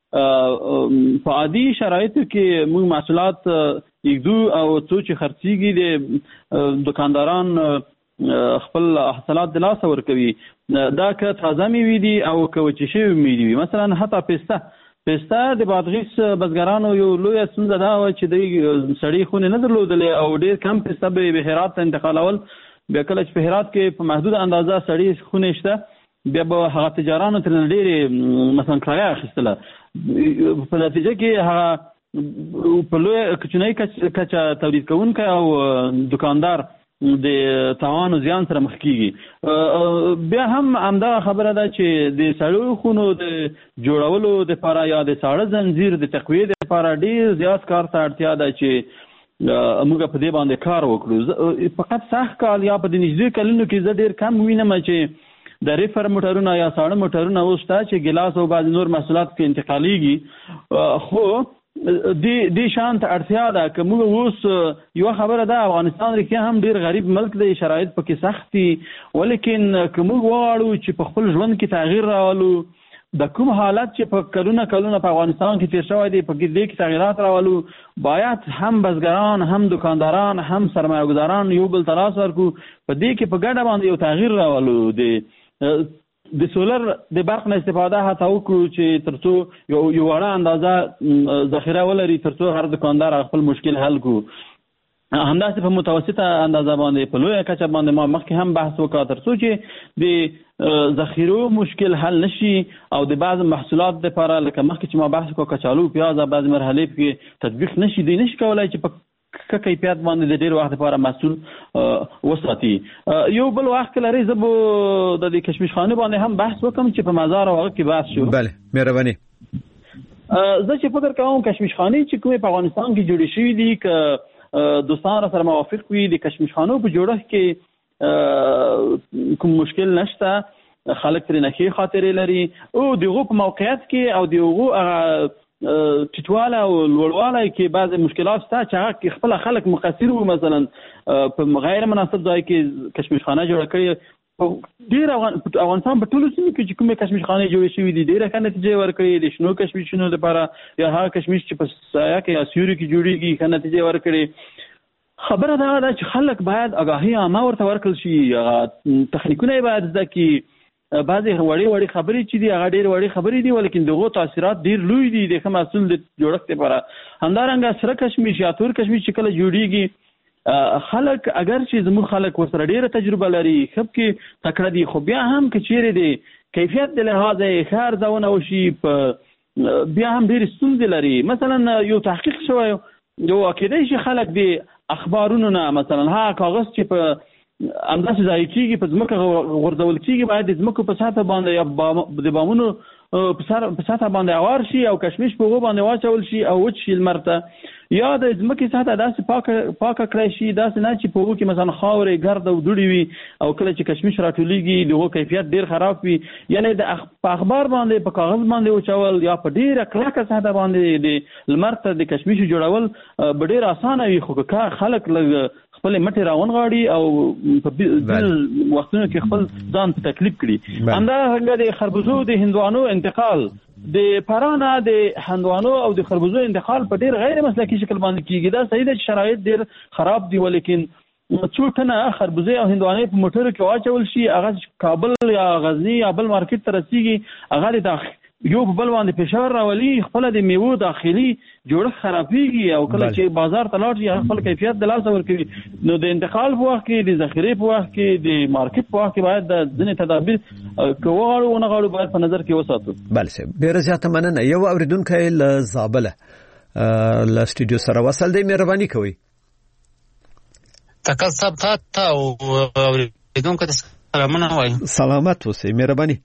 په عادي شرایطو کې موږ محصولات یګدو او څو چې خرڅیږي د دکانداران خپل حاصلات د لاسه ورکوي دا که تازه میوې دي او که وچې شوې میوې دي مثلا حتی پسته پسته د بادغیس بزګرانو یو لویه ستونزه دا وه چې دوی سړې خونې نه درلودلې او ډېر کم پسته به یې هرات ته انتقالول بیا کله چې په هرات کې په محدود اندازه سړې خونې شته بیا به هغه تجارانو ترې ډېرې مثلا کرایه اخیستله په نتیجه کې هغه په لویه کوچنۍ کچه تولید کوونکی او دکاندار د تاوان او زیان سره مخ کیږي بیا هم همدغه خبره ده چې د سړو خونو د جوړولو دپاره یا د ساړه زنځیر د تقویې دپاره ډېر زیات کار ته اړتیا ده چې موږ په دې باندې کار وکړو فقط سخت کال یا په د نږدې کلونو کې زه ډېر کم وینم چې د ریفر موټرونه یا ساړه موټرونه اوس شته چې ګلاس او بعضې نور محصولات کې انتقالیږي خو دې دې شان ته اړتیا ده که موږ اوس یوه خبره ده افغانستان رښتیا هم ډېر غریب ملک دی شرایط پکې سخت دي ولیکن که موږ وغواړو چې په خپل ژوند کې تغییر راولو د کوم حالت چې په کلونه کلونه په افغانستان کې تیر شوی دی په دې کې تغییرات راولو باید هم بزګران هم دکانداران هم سرمایه ګزاران یو بل ته لاس ورکړو په دې کې په ګډه باندې یو تغییر راولو د د سولر د برق نه استفاده هڅه وکړو چې ترڅو یو یو وړه اندازه ذخیره ولري ترڅو هر دکاندار خپل مشکل حل کړو همداسې په متوسطه اندازه باندې په لویه کچه باندې ما مخکې هم بحث وکړ ترڅو چې د ذخیرو مشکل حل نشي او د بعض محصولات لپاره لکه مخکې چې ما بحث وکړ کچالو پیاز بعض مرحلې کې تطبیق نشي دی نشي کولای چې په که کیفیت باندې د ډېر وخت لپاره محصول وساتي یو بل وخت کې لري زه به د دې کشمش خانې باندې هم بحث وکړم چې په مزار او هغه کې بحث شو بله مهرباني زه چې فکر کوم کشمش خانې چې کومې په افغانستان کې جوړې شوي دي که دوستان را سره موافق وي د کشمش خانو په جوړښت کې کوم مشکل نشته خلک ترې نښې خاطرې لري او د هغو په موقعیت کې او د هغو هغه ټیټواله او لوړوالی کې بعضې مشکلات شته چې هغه کې خپله خلک مقصر وو مثلا په غیر مناسب ځای کې کشمش خانه جوړه کړې ډېر افغانستان په ټولو سیمو کې چې کومې کشمش خانې جوړې شوي دي ډېره ښه نتیجې ورکړې د شنو کشمشونو لپاره یا هغه کشمش چې په سایه کې یا سیوري کې جوړېږي ښه نتیجې ورکړې خبره دا ده چې خلک باید آګاهي عامه ورته ورکړل شي هغه تخنیکونه یې باید زده کړي بعضې وړې وړې خبرې چې دي هغه ډېرې وړې خبرې دي ولیکن د هغو تاثیرات ډېر لوی دي د ښه محصول د جوړښت لپاره همدارنګه سره کشمش یا تور کشمش چې کله جوړېږي خلک اگر چې زموږ خلک ورسره ډېره تجربه لري ښه پکې تکړه دي خو بیا هم که چیرې د کیفیت د لحاظه یې ښه ارزونه وشي په بیا هم ډېرې ستونزې لري مثلا یو تحقیق شوی یو کېدای شي خلک د اخبارونو نه مثلا هغه کاغذ چې په همداسې ځای کېږي، په ځمکه غورځول کېږي، باید د ځمکو په سطحه باندې یا د بامونو په سطحه باندې اوار شي او کشمش په هغو باندې واچول شي او وچ شي لمر ته، یا د ځمکې سطحه داسې پاکه پاکه کړی شي، داسې نه چې په هغو کې مثلا خاورې ګرد او دوړې وي او کله چې کشمش راټولیږي د هغو کیفیت ډېر خراب وي. یعنې د په اخبار باندې په کاغذ باندې وچول یا په ډېره کلکه سطحه باندې د لمر ته د کشمشو جوړول به ډېر اسانه وي، خو که خلک لږ خپل مټې راونغاړي او په بل وختونو کې خپل ځان په تکلیف کړي. همدارنګه د خربوزو د هندوانو انتقال د پرانه د هندوانو او د خربوزو انتقال په ډېر غیر مسلکي شکل باندې کېږي. دا صحیح ده چې شرایط ډېر خراب دي، ولیکن څو ټنه خربوزې او هندوانې په موټرو کې واچول شي، هغه کابل یا غزني یا بل مارکیټ ته رسېږي، هغه د یو په بل باندې فشار راولي، خپل د میوو داخلي جوړښت خرابېږي او کله چې بازار ته لاړ شي خپل کیفیت د لاسه ورکوي. نو د انتقال په وخت کې، د ذخیرې په وخت کې، د مارکیټ په وخت کې باید د ځینې تدابیر که وغواړو ونه غواړو باید په نظر کې وساتو. بله صاحب، ډېره زیاته مننه. یو اورېدونکی له زابله له سټوډیو سره وصل دی، مهرباني کوئ. تکل صاحب تا ته او اورېدونکو ته سلامونه وایم. سلامت اوسئ، مهرباني.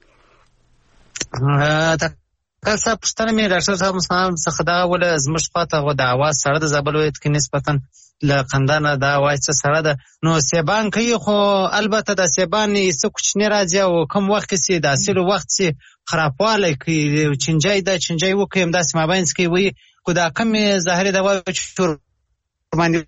تکل صاحب پوښتنه مې ډاکټر صاحب مسلمان څخه دا وله زموږ خواته د اواز سړه د زابل ولایت کې نسبتا له قندانه د اواز څه سړه ده، نو سیبان کوي، خو البته د سیبان څه کوچنی راځي او کوم وخت کې سي د حاصل وخت سي خرابوالی کوي، چنجای ده چنجای وکړي همداسې مابینځ کې وي، خو دا کمې ظاهري دوا باندې.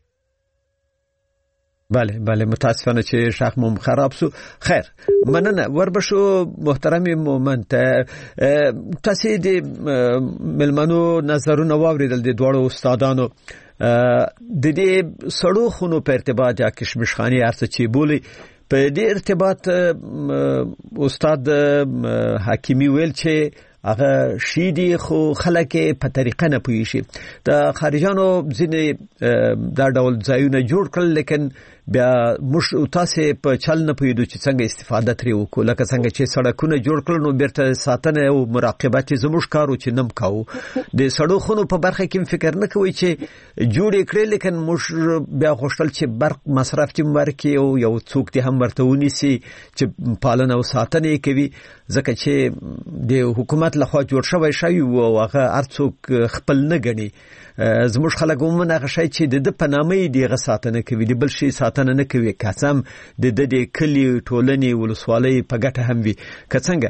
بله بله، متاسفانه چې شاخ مو خراب سو. خیر، مننه. وربشو محترم مومنت، تاسې د ملمنو نظرونه واورېدل د دواړو استادانو د دې سړو خونو په ارتباط یا کشمشخانې هر څه چې بولي په دې ارتباط استاد حکیمی ویل چې هغه شي دي، خو خلک په طریقه نه پوهیږي شي. د خارجانو ځینې دا ډول ځایونه جوړ کړل، لیکن بیا موږ تاسې په چل نه پوهېدو چې څنګه استفاده ترې وکړو. لکه څنګه چې سړکونه جوړ کړل، نو بیرته ساتنه او مراقبت یې زموږ کار و چې نم کوو. د سړو خونو په برخه کې فکر نه کوي چې جوړ یې کړی، لیکن موږ بیا غوښتل چې برق مصرف چې ورکړي او یو څوک دې هم ورته ونیسي چې پالنه او ساتنه یې کوي، ځکه چې د حکومت لخوا جوړ شوی شوی او هغه هر څوک خپل نه ګڼي. زموږ خلک عموما هغه شی چې د ده په نامه یې د هغه ساتنه کوي، د بل شي ساتنه نه کوي، که څه هم د ده د کلي ټولنې ولسوالۍ په ګټه هم وي. که څنګه؟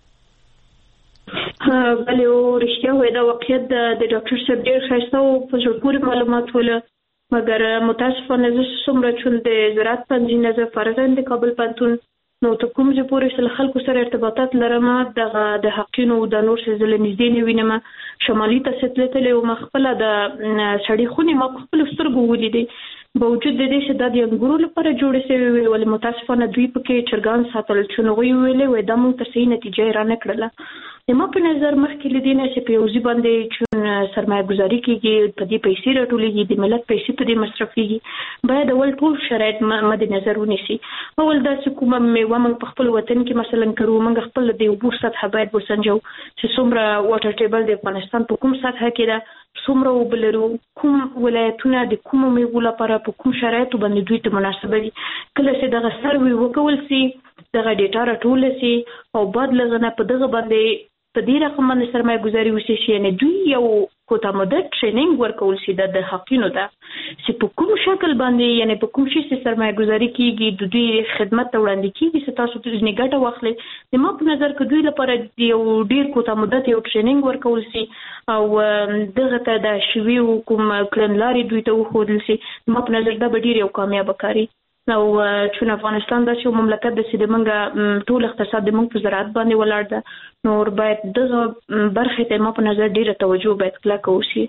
بله، او رښتیا وایي، دا واقعیت د ډاکټر صاحب ډېر ښایسته او په زړه پورې معلومات وله، مګر متاسفانه زه څومره چې د زراعت پوهنځي نه زه فارغ یم د کابل پوهنتون، نو ته کوم ځای پورې چې له خلکو سره ارتباطات لرم، دغه د حقینو د نور څه زه له نږدې نه وینم. شمالي ته چې تللی وم، خپله د سړې خونې ما په خپلو سترګو ولیدې، باوجود د دې چې دا د انګورو لپاره جوړې شوې وې، ولې متاسفانه دوی پکې چرګان ساتل، چې هغوی ویلې وایي دا موږ ته صحیح نتیجه یې رانه کړله. زما په نظر مخکې له دې نه چې په یو ځای باندې چې سرمایه ګزاري کېږي، په دې پیسې راټولېږي، د ملت پیسې په دې مصرفېږي، باید اول ټول شرایط مد نظر ونیسي. اول داسې کومه میوه موږ په خپل وطن کې مثلا کرو، موږ خپل د اوبو سطحه باید وسنجو چې څومره واټر ټیبل د افغانستان په کوم سطحه کې ده، څومره اوبه لرو، کوم ولایتونه د کومو میوو لپاره په کوم شرایطو باندې دوی ته مناسبه دي. کله چې دغه سروې وکول سي، دغه ډیټا راټوله سي او بعد له هغه نه په دغه باندې په دې رقم باندې سرمایه ګزاري وشي، یعنې دوی یو کوتا مدت ټریننګ ورکول شي د حقینو ته چې په کوم شکل باندې، یعنې په کوم شي چې سرمایه ګزاري کېږي، د دوی خدمت ته وړاندې کېږي چې تاسو ترې ګټه واخلئ. زما په نظر که دوی لپاره یو ډېر کوتا مدت یو ټریننګ ورکول شي او دغه ته د شویو کوم کړنلارې دوی ته وښودل شي، زما په نظر دا به ډېر یو کامیابه کاري. او چون افغانستان داسې یو مملکت دی چې د موږ ټول اقتصاد د موږ په زراعت باندې ولاړ ده، نو باید دغه برخې ته ما په نظر ډېره توجه باید کلکه وشي.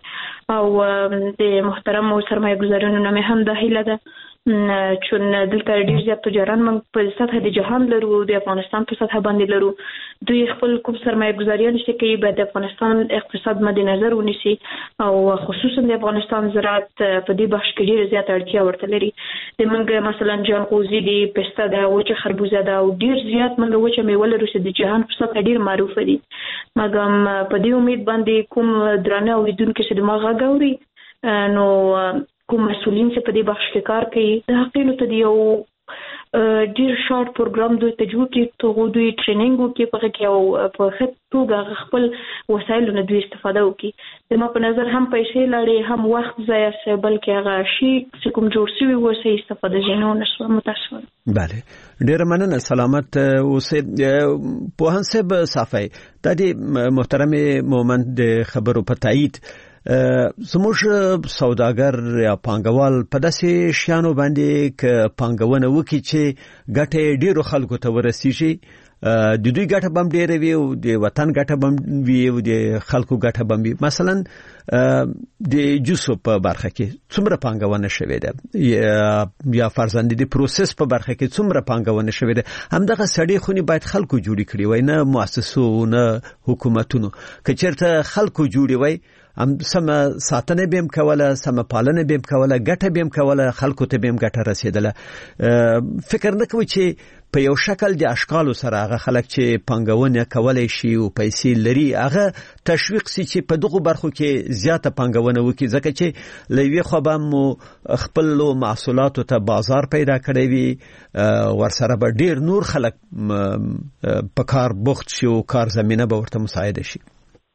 او د محترمو سرمایه ګزارانو نه مې هم دا هیله ده چون دلته ډېر زیات تجاران موږ په سطحه د جهان لرو، د افغانستان په سطحه باندې لرو، دوی خپل کوم سرمایه ګزاریان چې کوي باید د افغانستان اقتصاد مد نظر ونیسي، او خصوصا د افغانستان زراعت په دې بخش کې ډېره زیاته اړتیا ورته لري. د موږ مثلا جلغوزي دي، پسته ده، وچه خربوزه ده، او ډېر زیات موږ وچه میوه لرو چې د جهان په سطحه ډېر معروفه دي. مګر په دې امید باندې کوم درانه اورېدونکي چې دما غږ اوري، نو کوم مسؤلین چې په دې بخش کې کار کوي، د حقینو ته د یو ډیر شارټ پروګرام دوی ته جوړ کړي ته دوی ټریننګ وکړي په کې او په خط توګه خپل وسایل نه دوی استفاده وکړي د ما په نظر هم پیسې لري هم وخت ضایع شي بلکې هغه شی چې کوم جوړ شوی و سه استفاده جنو نشو متاسفم. بله ډیر مننه سلامت اوسه په هنسب صافي د دې محترم مومن د خبرو په تایید زموږ سوداګر یا پانګوال په داسې شیانو باندې ک پانګونه وکړي چې ګټه ډیرو خلکو ته ورسیږي د دوی ګټه بم ډیره وي او د وطن ګټه بم وي او د خلکو ګټه بم وي. مثلا د جوسو په برخه کې څومره پانګونه شوې ده یا فرزند د پروسس په برخه کې څومره پانګونه شوې ده همدغه سړي خونی باید خلکو جوړی کړي وای نه مؤسسو نه حکومتونو که چیرته خلکو جوړی وای هم سم ساتنه بیم کوله سم پالنه بیم کوله ګټه بیم کوله خلکو ته بیم ګټه رسیدله. فکر نه کوي چې په یو شکل د اشکالو سره هغه خلک چې پانګونه کولای شي او پیسې لري هغه تشویق سي چې په دغه برخو کې زیاته پانګونه وکړي ځکه چې لوي خو به مو خپل محصولاتو ته بازار پیدا کړی وي ورسره به ډیر نور خلک په کار بوخت شي او کار زمينه به ورته مساعده شي.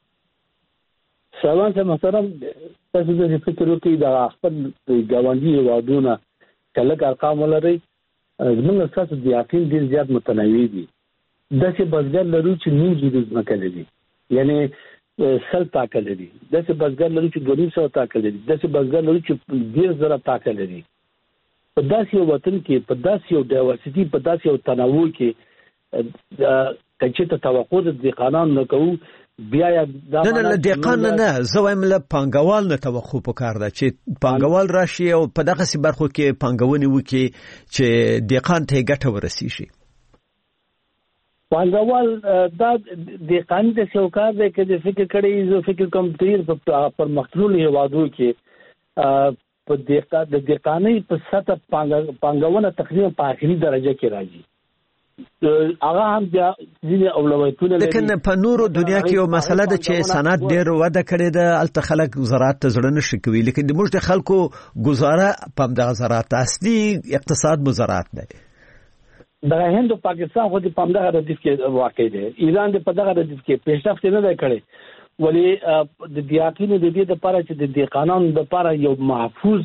سلام ته محترم تاسو د فکر وکړئ د خپل ګاونډي هیوادونو کله ارقام ولري زموږ تاسو د یقین ډیر زیات متنوع دي داسې بزګر لرو چې نیم جوړ ځمکه لري یعنی سل تاکه لري داسې بزګر لرو چې دوه سوه تاکه لري داسې بزګر لرو چې ډیر زره تاکه لري. په داسې یو وطن کې په داسې یو ډایورسټي په داسې یو تنوع کې کچې ته توقع د دهقانانو نه کوو بیا نه نه نه دهقان نه زه وایم له پانګوال نه توقع پکار ده چې پانګوال راشي او په دغه سي برخو کې پانګونې وکړي چې دهقان ته ګټه ورسیږي. پانګوال دا دهقان د سوکار د کې فکر کړي زه فکر کوم تیر پر مختلف هیوادو کې په دهقان د دهقانۍ په سطح پانګونه تقریبا په اخري درجه کې راځي. هغه هم د ځینې اولویتونه لري. لیکن په نورو دنیا کې یو مسله ده چې صنعت ډېر وده کړې ده الته خلک زراعت ته زړه نشي کوي لیکن د موږ د خلکو گزاره په دغه زراعت اصلي اقتصاد مو زراعت دی. د هند او پاکستان خو د پامدغه ردیف کې واقع دی ایران د پدغه ردیف کې پیشرفت نه دی کړی ولی د دیاقینو د دې لپاره چې د دهقانانو لپاره یو محفوظ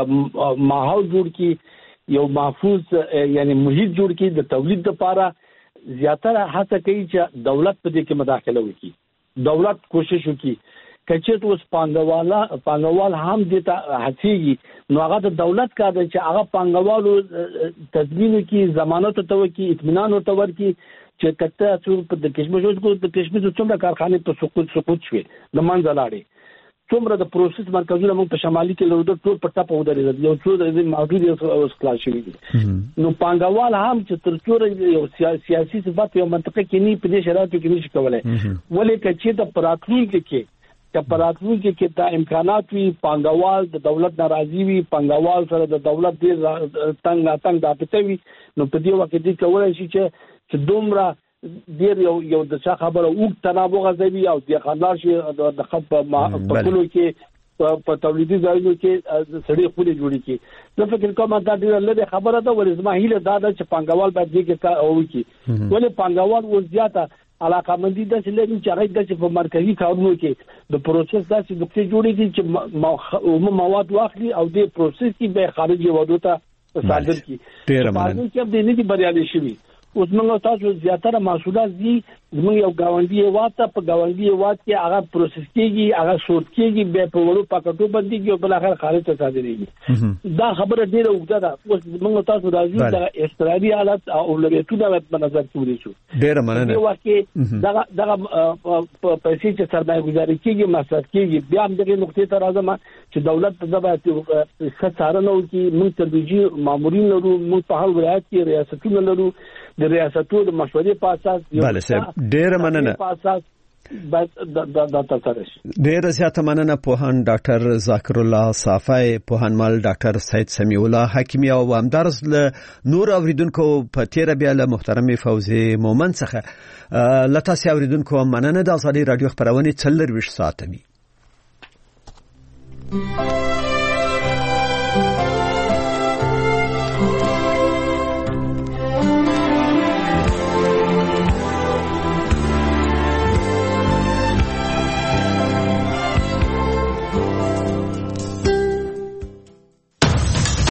ماحول جوړ کړي یو محفوظ یعنی محیط جوړ کړي د تولید لپاره زیاتره هڅه کوي چې دولت په دې کې مداخله وکړي. دولت کوشش وکړي کچې اوس پانګوالا پانګوال هم دې ته هڅيږي نو هغه د دولت کار دی چې هغه پانګوالو تضمین وکړي ضمانت ته وکړي اطمینان ورته ورکړي چې کته څو په د کشمش اوس د کشمش څومره کارخانه په سقوط سقوط شوي د منځ لاړې څومره د پروسس مرکزونه موږ په شمالي کې لرو د ټول پټه په ودرېدل یو څو د موجود اوس خلاص شوي دي. نو پانګوال هم چې تر څو یو سیاسي صفات یو منطقه کې نه په دې شرایطو کې نشي کولای ولې کچې د پراتلونکو کې چې پراتلونکو کې دا امکانات وي پانګوال د دولت ناراضي وي پانګوال سره د دولت دې تنګ تنګ داتې وي نو په دې وخت کې کولای شي چې چې دومره ډیر یو یو د څه خبره او تنابو غزوی او د خلار شي د خپ په کلو کې په تولیدي ځایونو کې سړي خولي جوړي کې نو فکر کوم دا ډیر لږه خبره ده ولې زما هیله دا ده چې پانګوال باید دې کې او وکړي ولې پانګوال و زیاته علاقه مندي د لري چې هغه د په مرکزی کارونو کې د پروسس داسې نقطې جوړي چې مواد واخلي او د پروسس کې به خارجي ودو ته صادر کی ډیر مننه چې د دې بریالي شي اوس موږ تاسو زیاتره محصولات دي موږ یو گاونډي هیواد ته په گاونډي هیواد کې هغه پروسس کیږي هغه سورت کیږي به په وړو پاکټو باندې او بل اخر خارج ته صادرېږي دا خبره ډیره وګړه ده اوس موږ تاسو راځو د استرالي حالت او اولویتونه په نظر کې ونیسو ډیره مننه یو وخت دا دا پیسې چې سرمایه گذاري کیږي مصرف کیږي بیا هم دغه نقطې ته راځم چې دولت ته دا څه څارنه وکړي موږ تدریجي مامورین لرو موږ په هر ولایت کې ریاستونه لرو د ریاستو د مشورې په اساس بله صاحب ډیره مننه په اساس د د د ترش ډیره زیاته مننه پوهان ډاکټر ذاکر الله صافی پوهانمل ډاکټر سید سمیع الله حکیمی او همدارس له نور اوریدونکو په تیر بیا له محترم فوزي مومن څخه لته سي اوریدونکو مننه د ازادي رادیو خبرونه څلور ویش ساعت می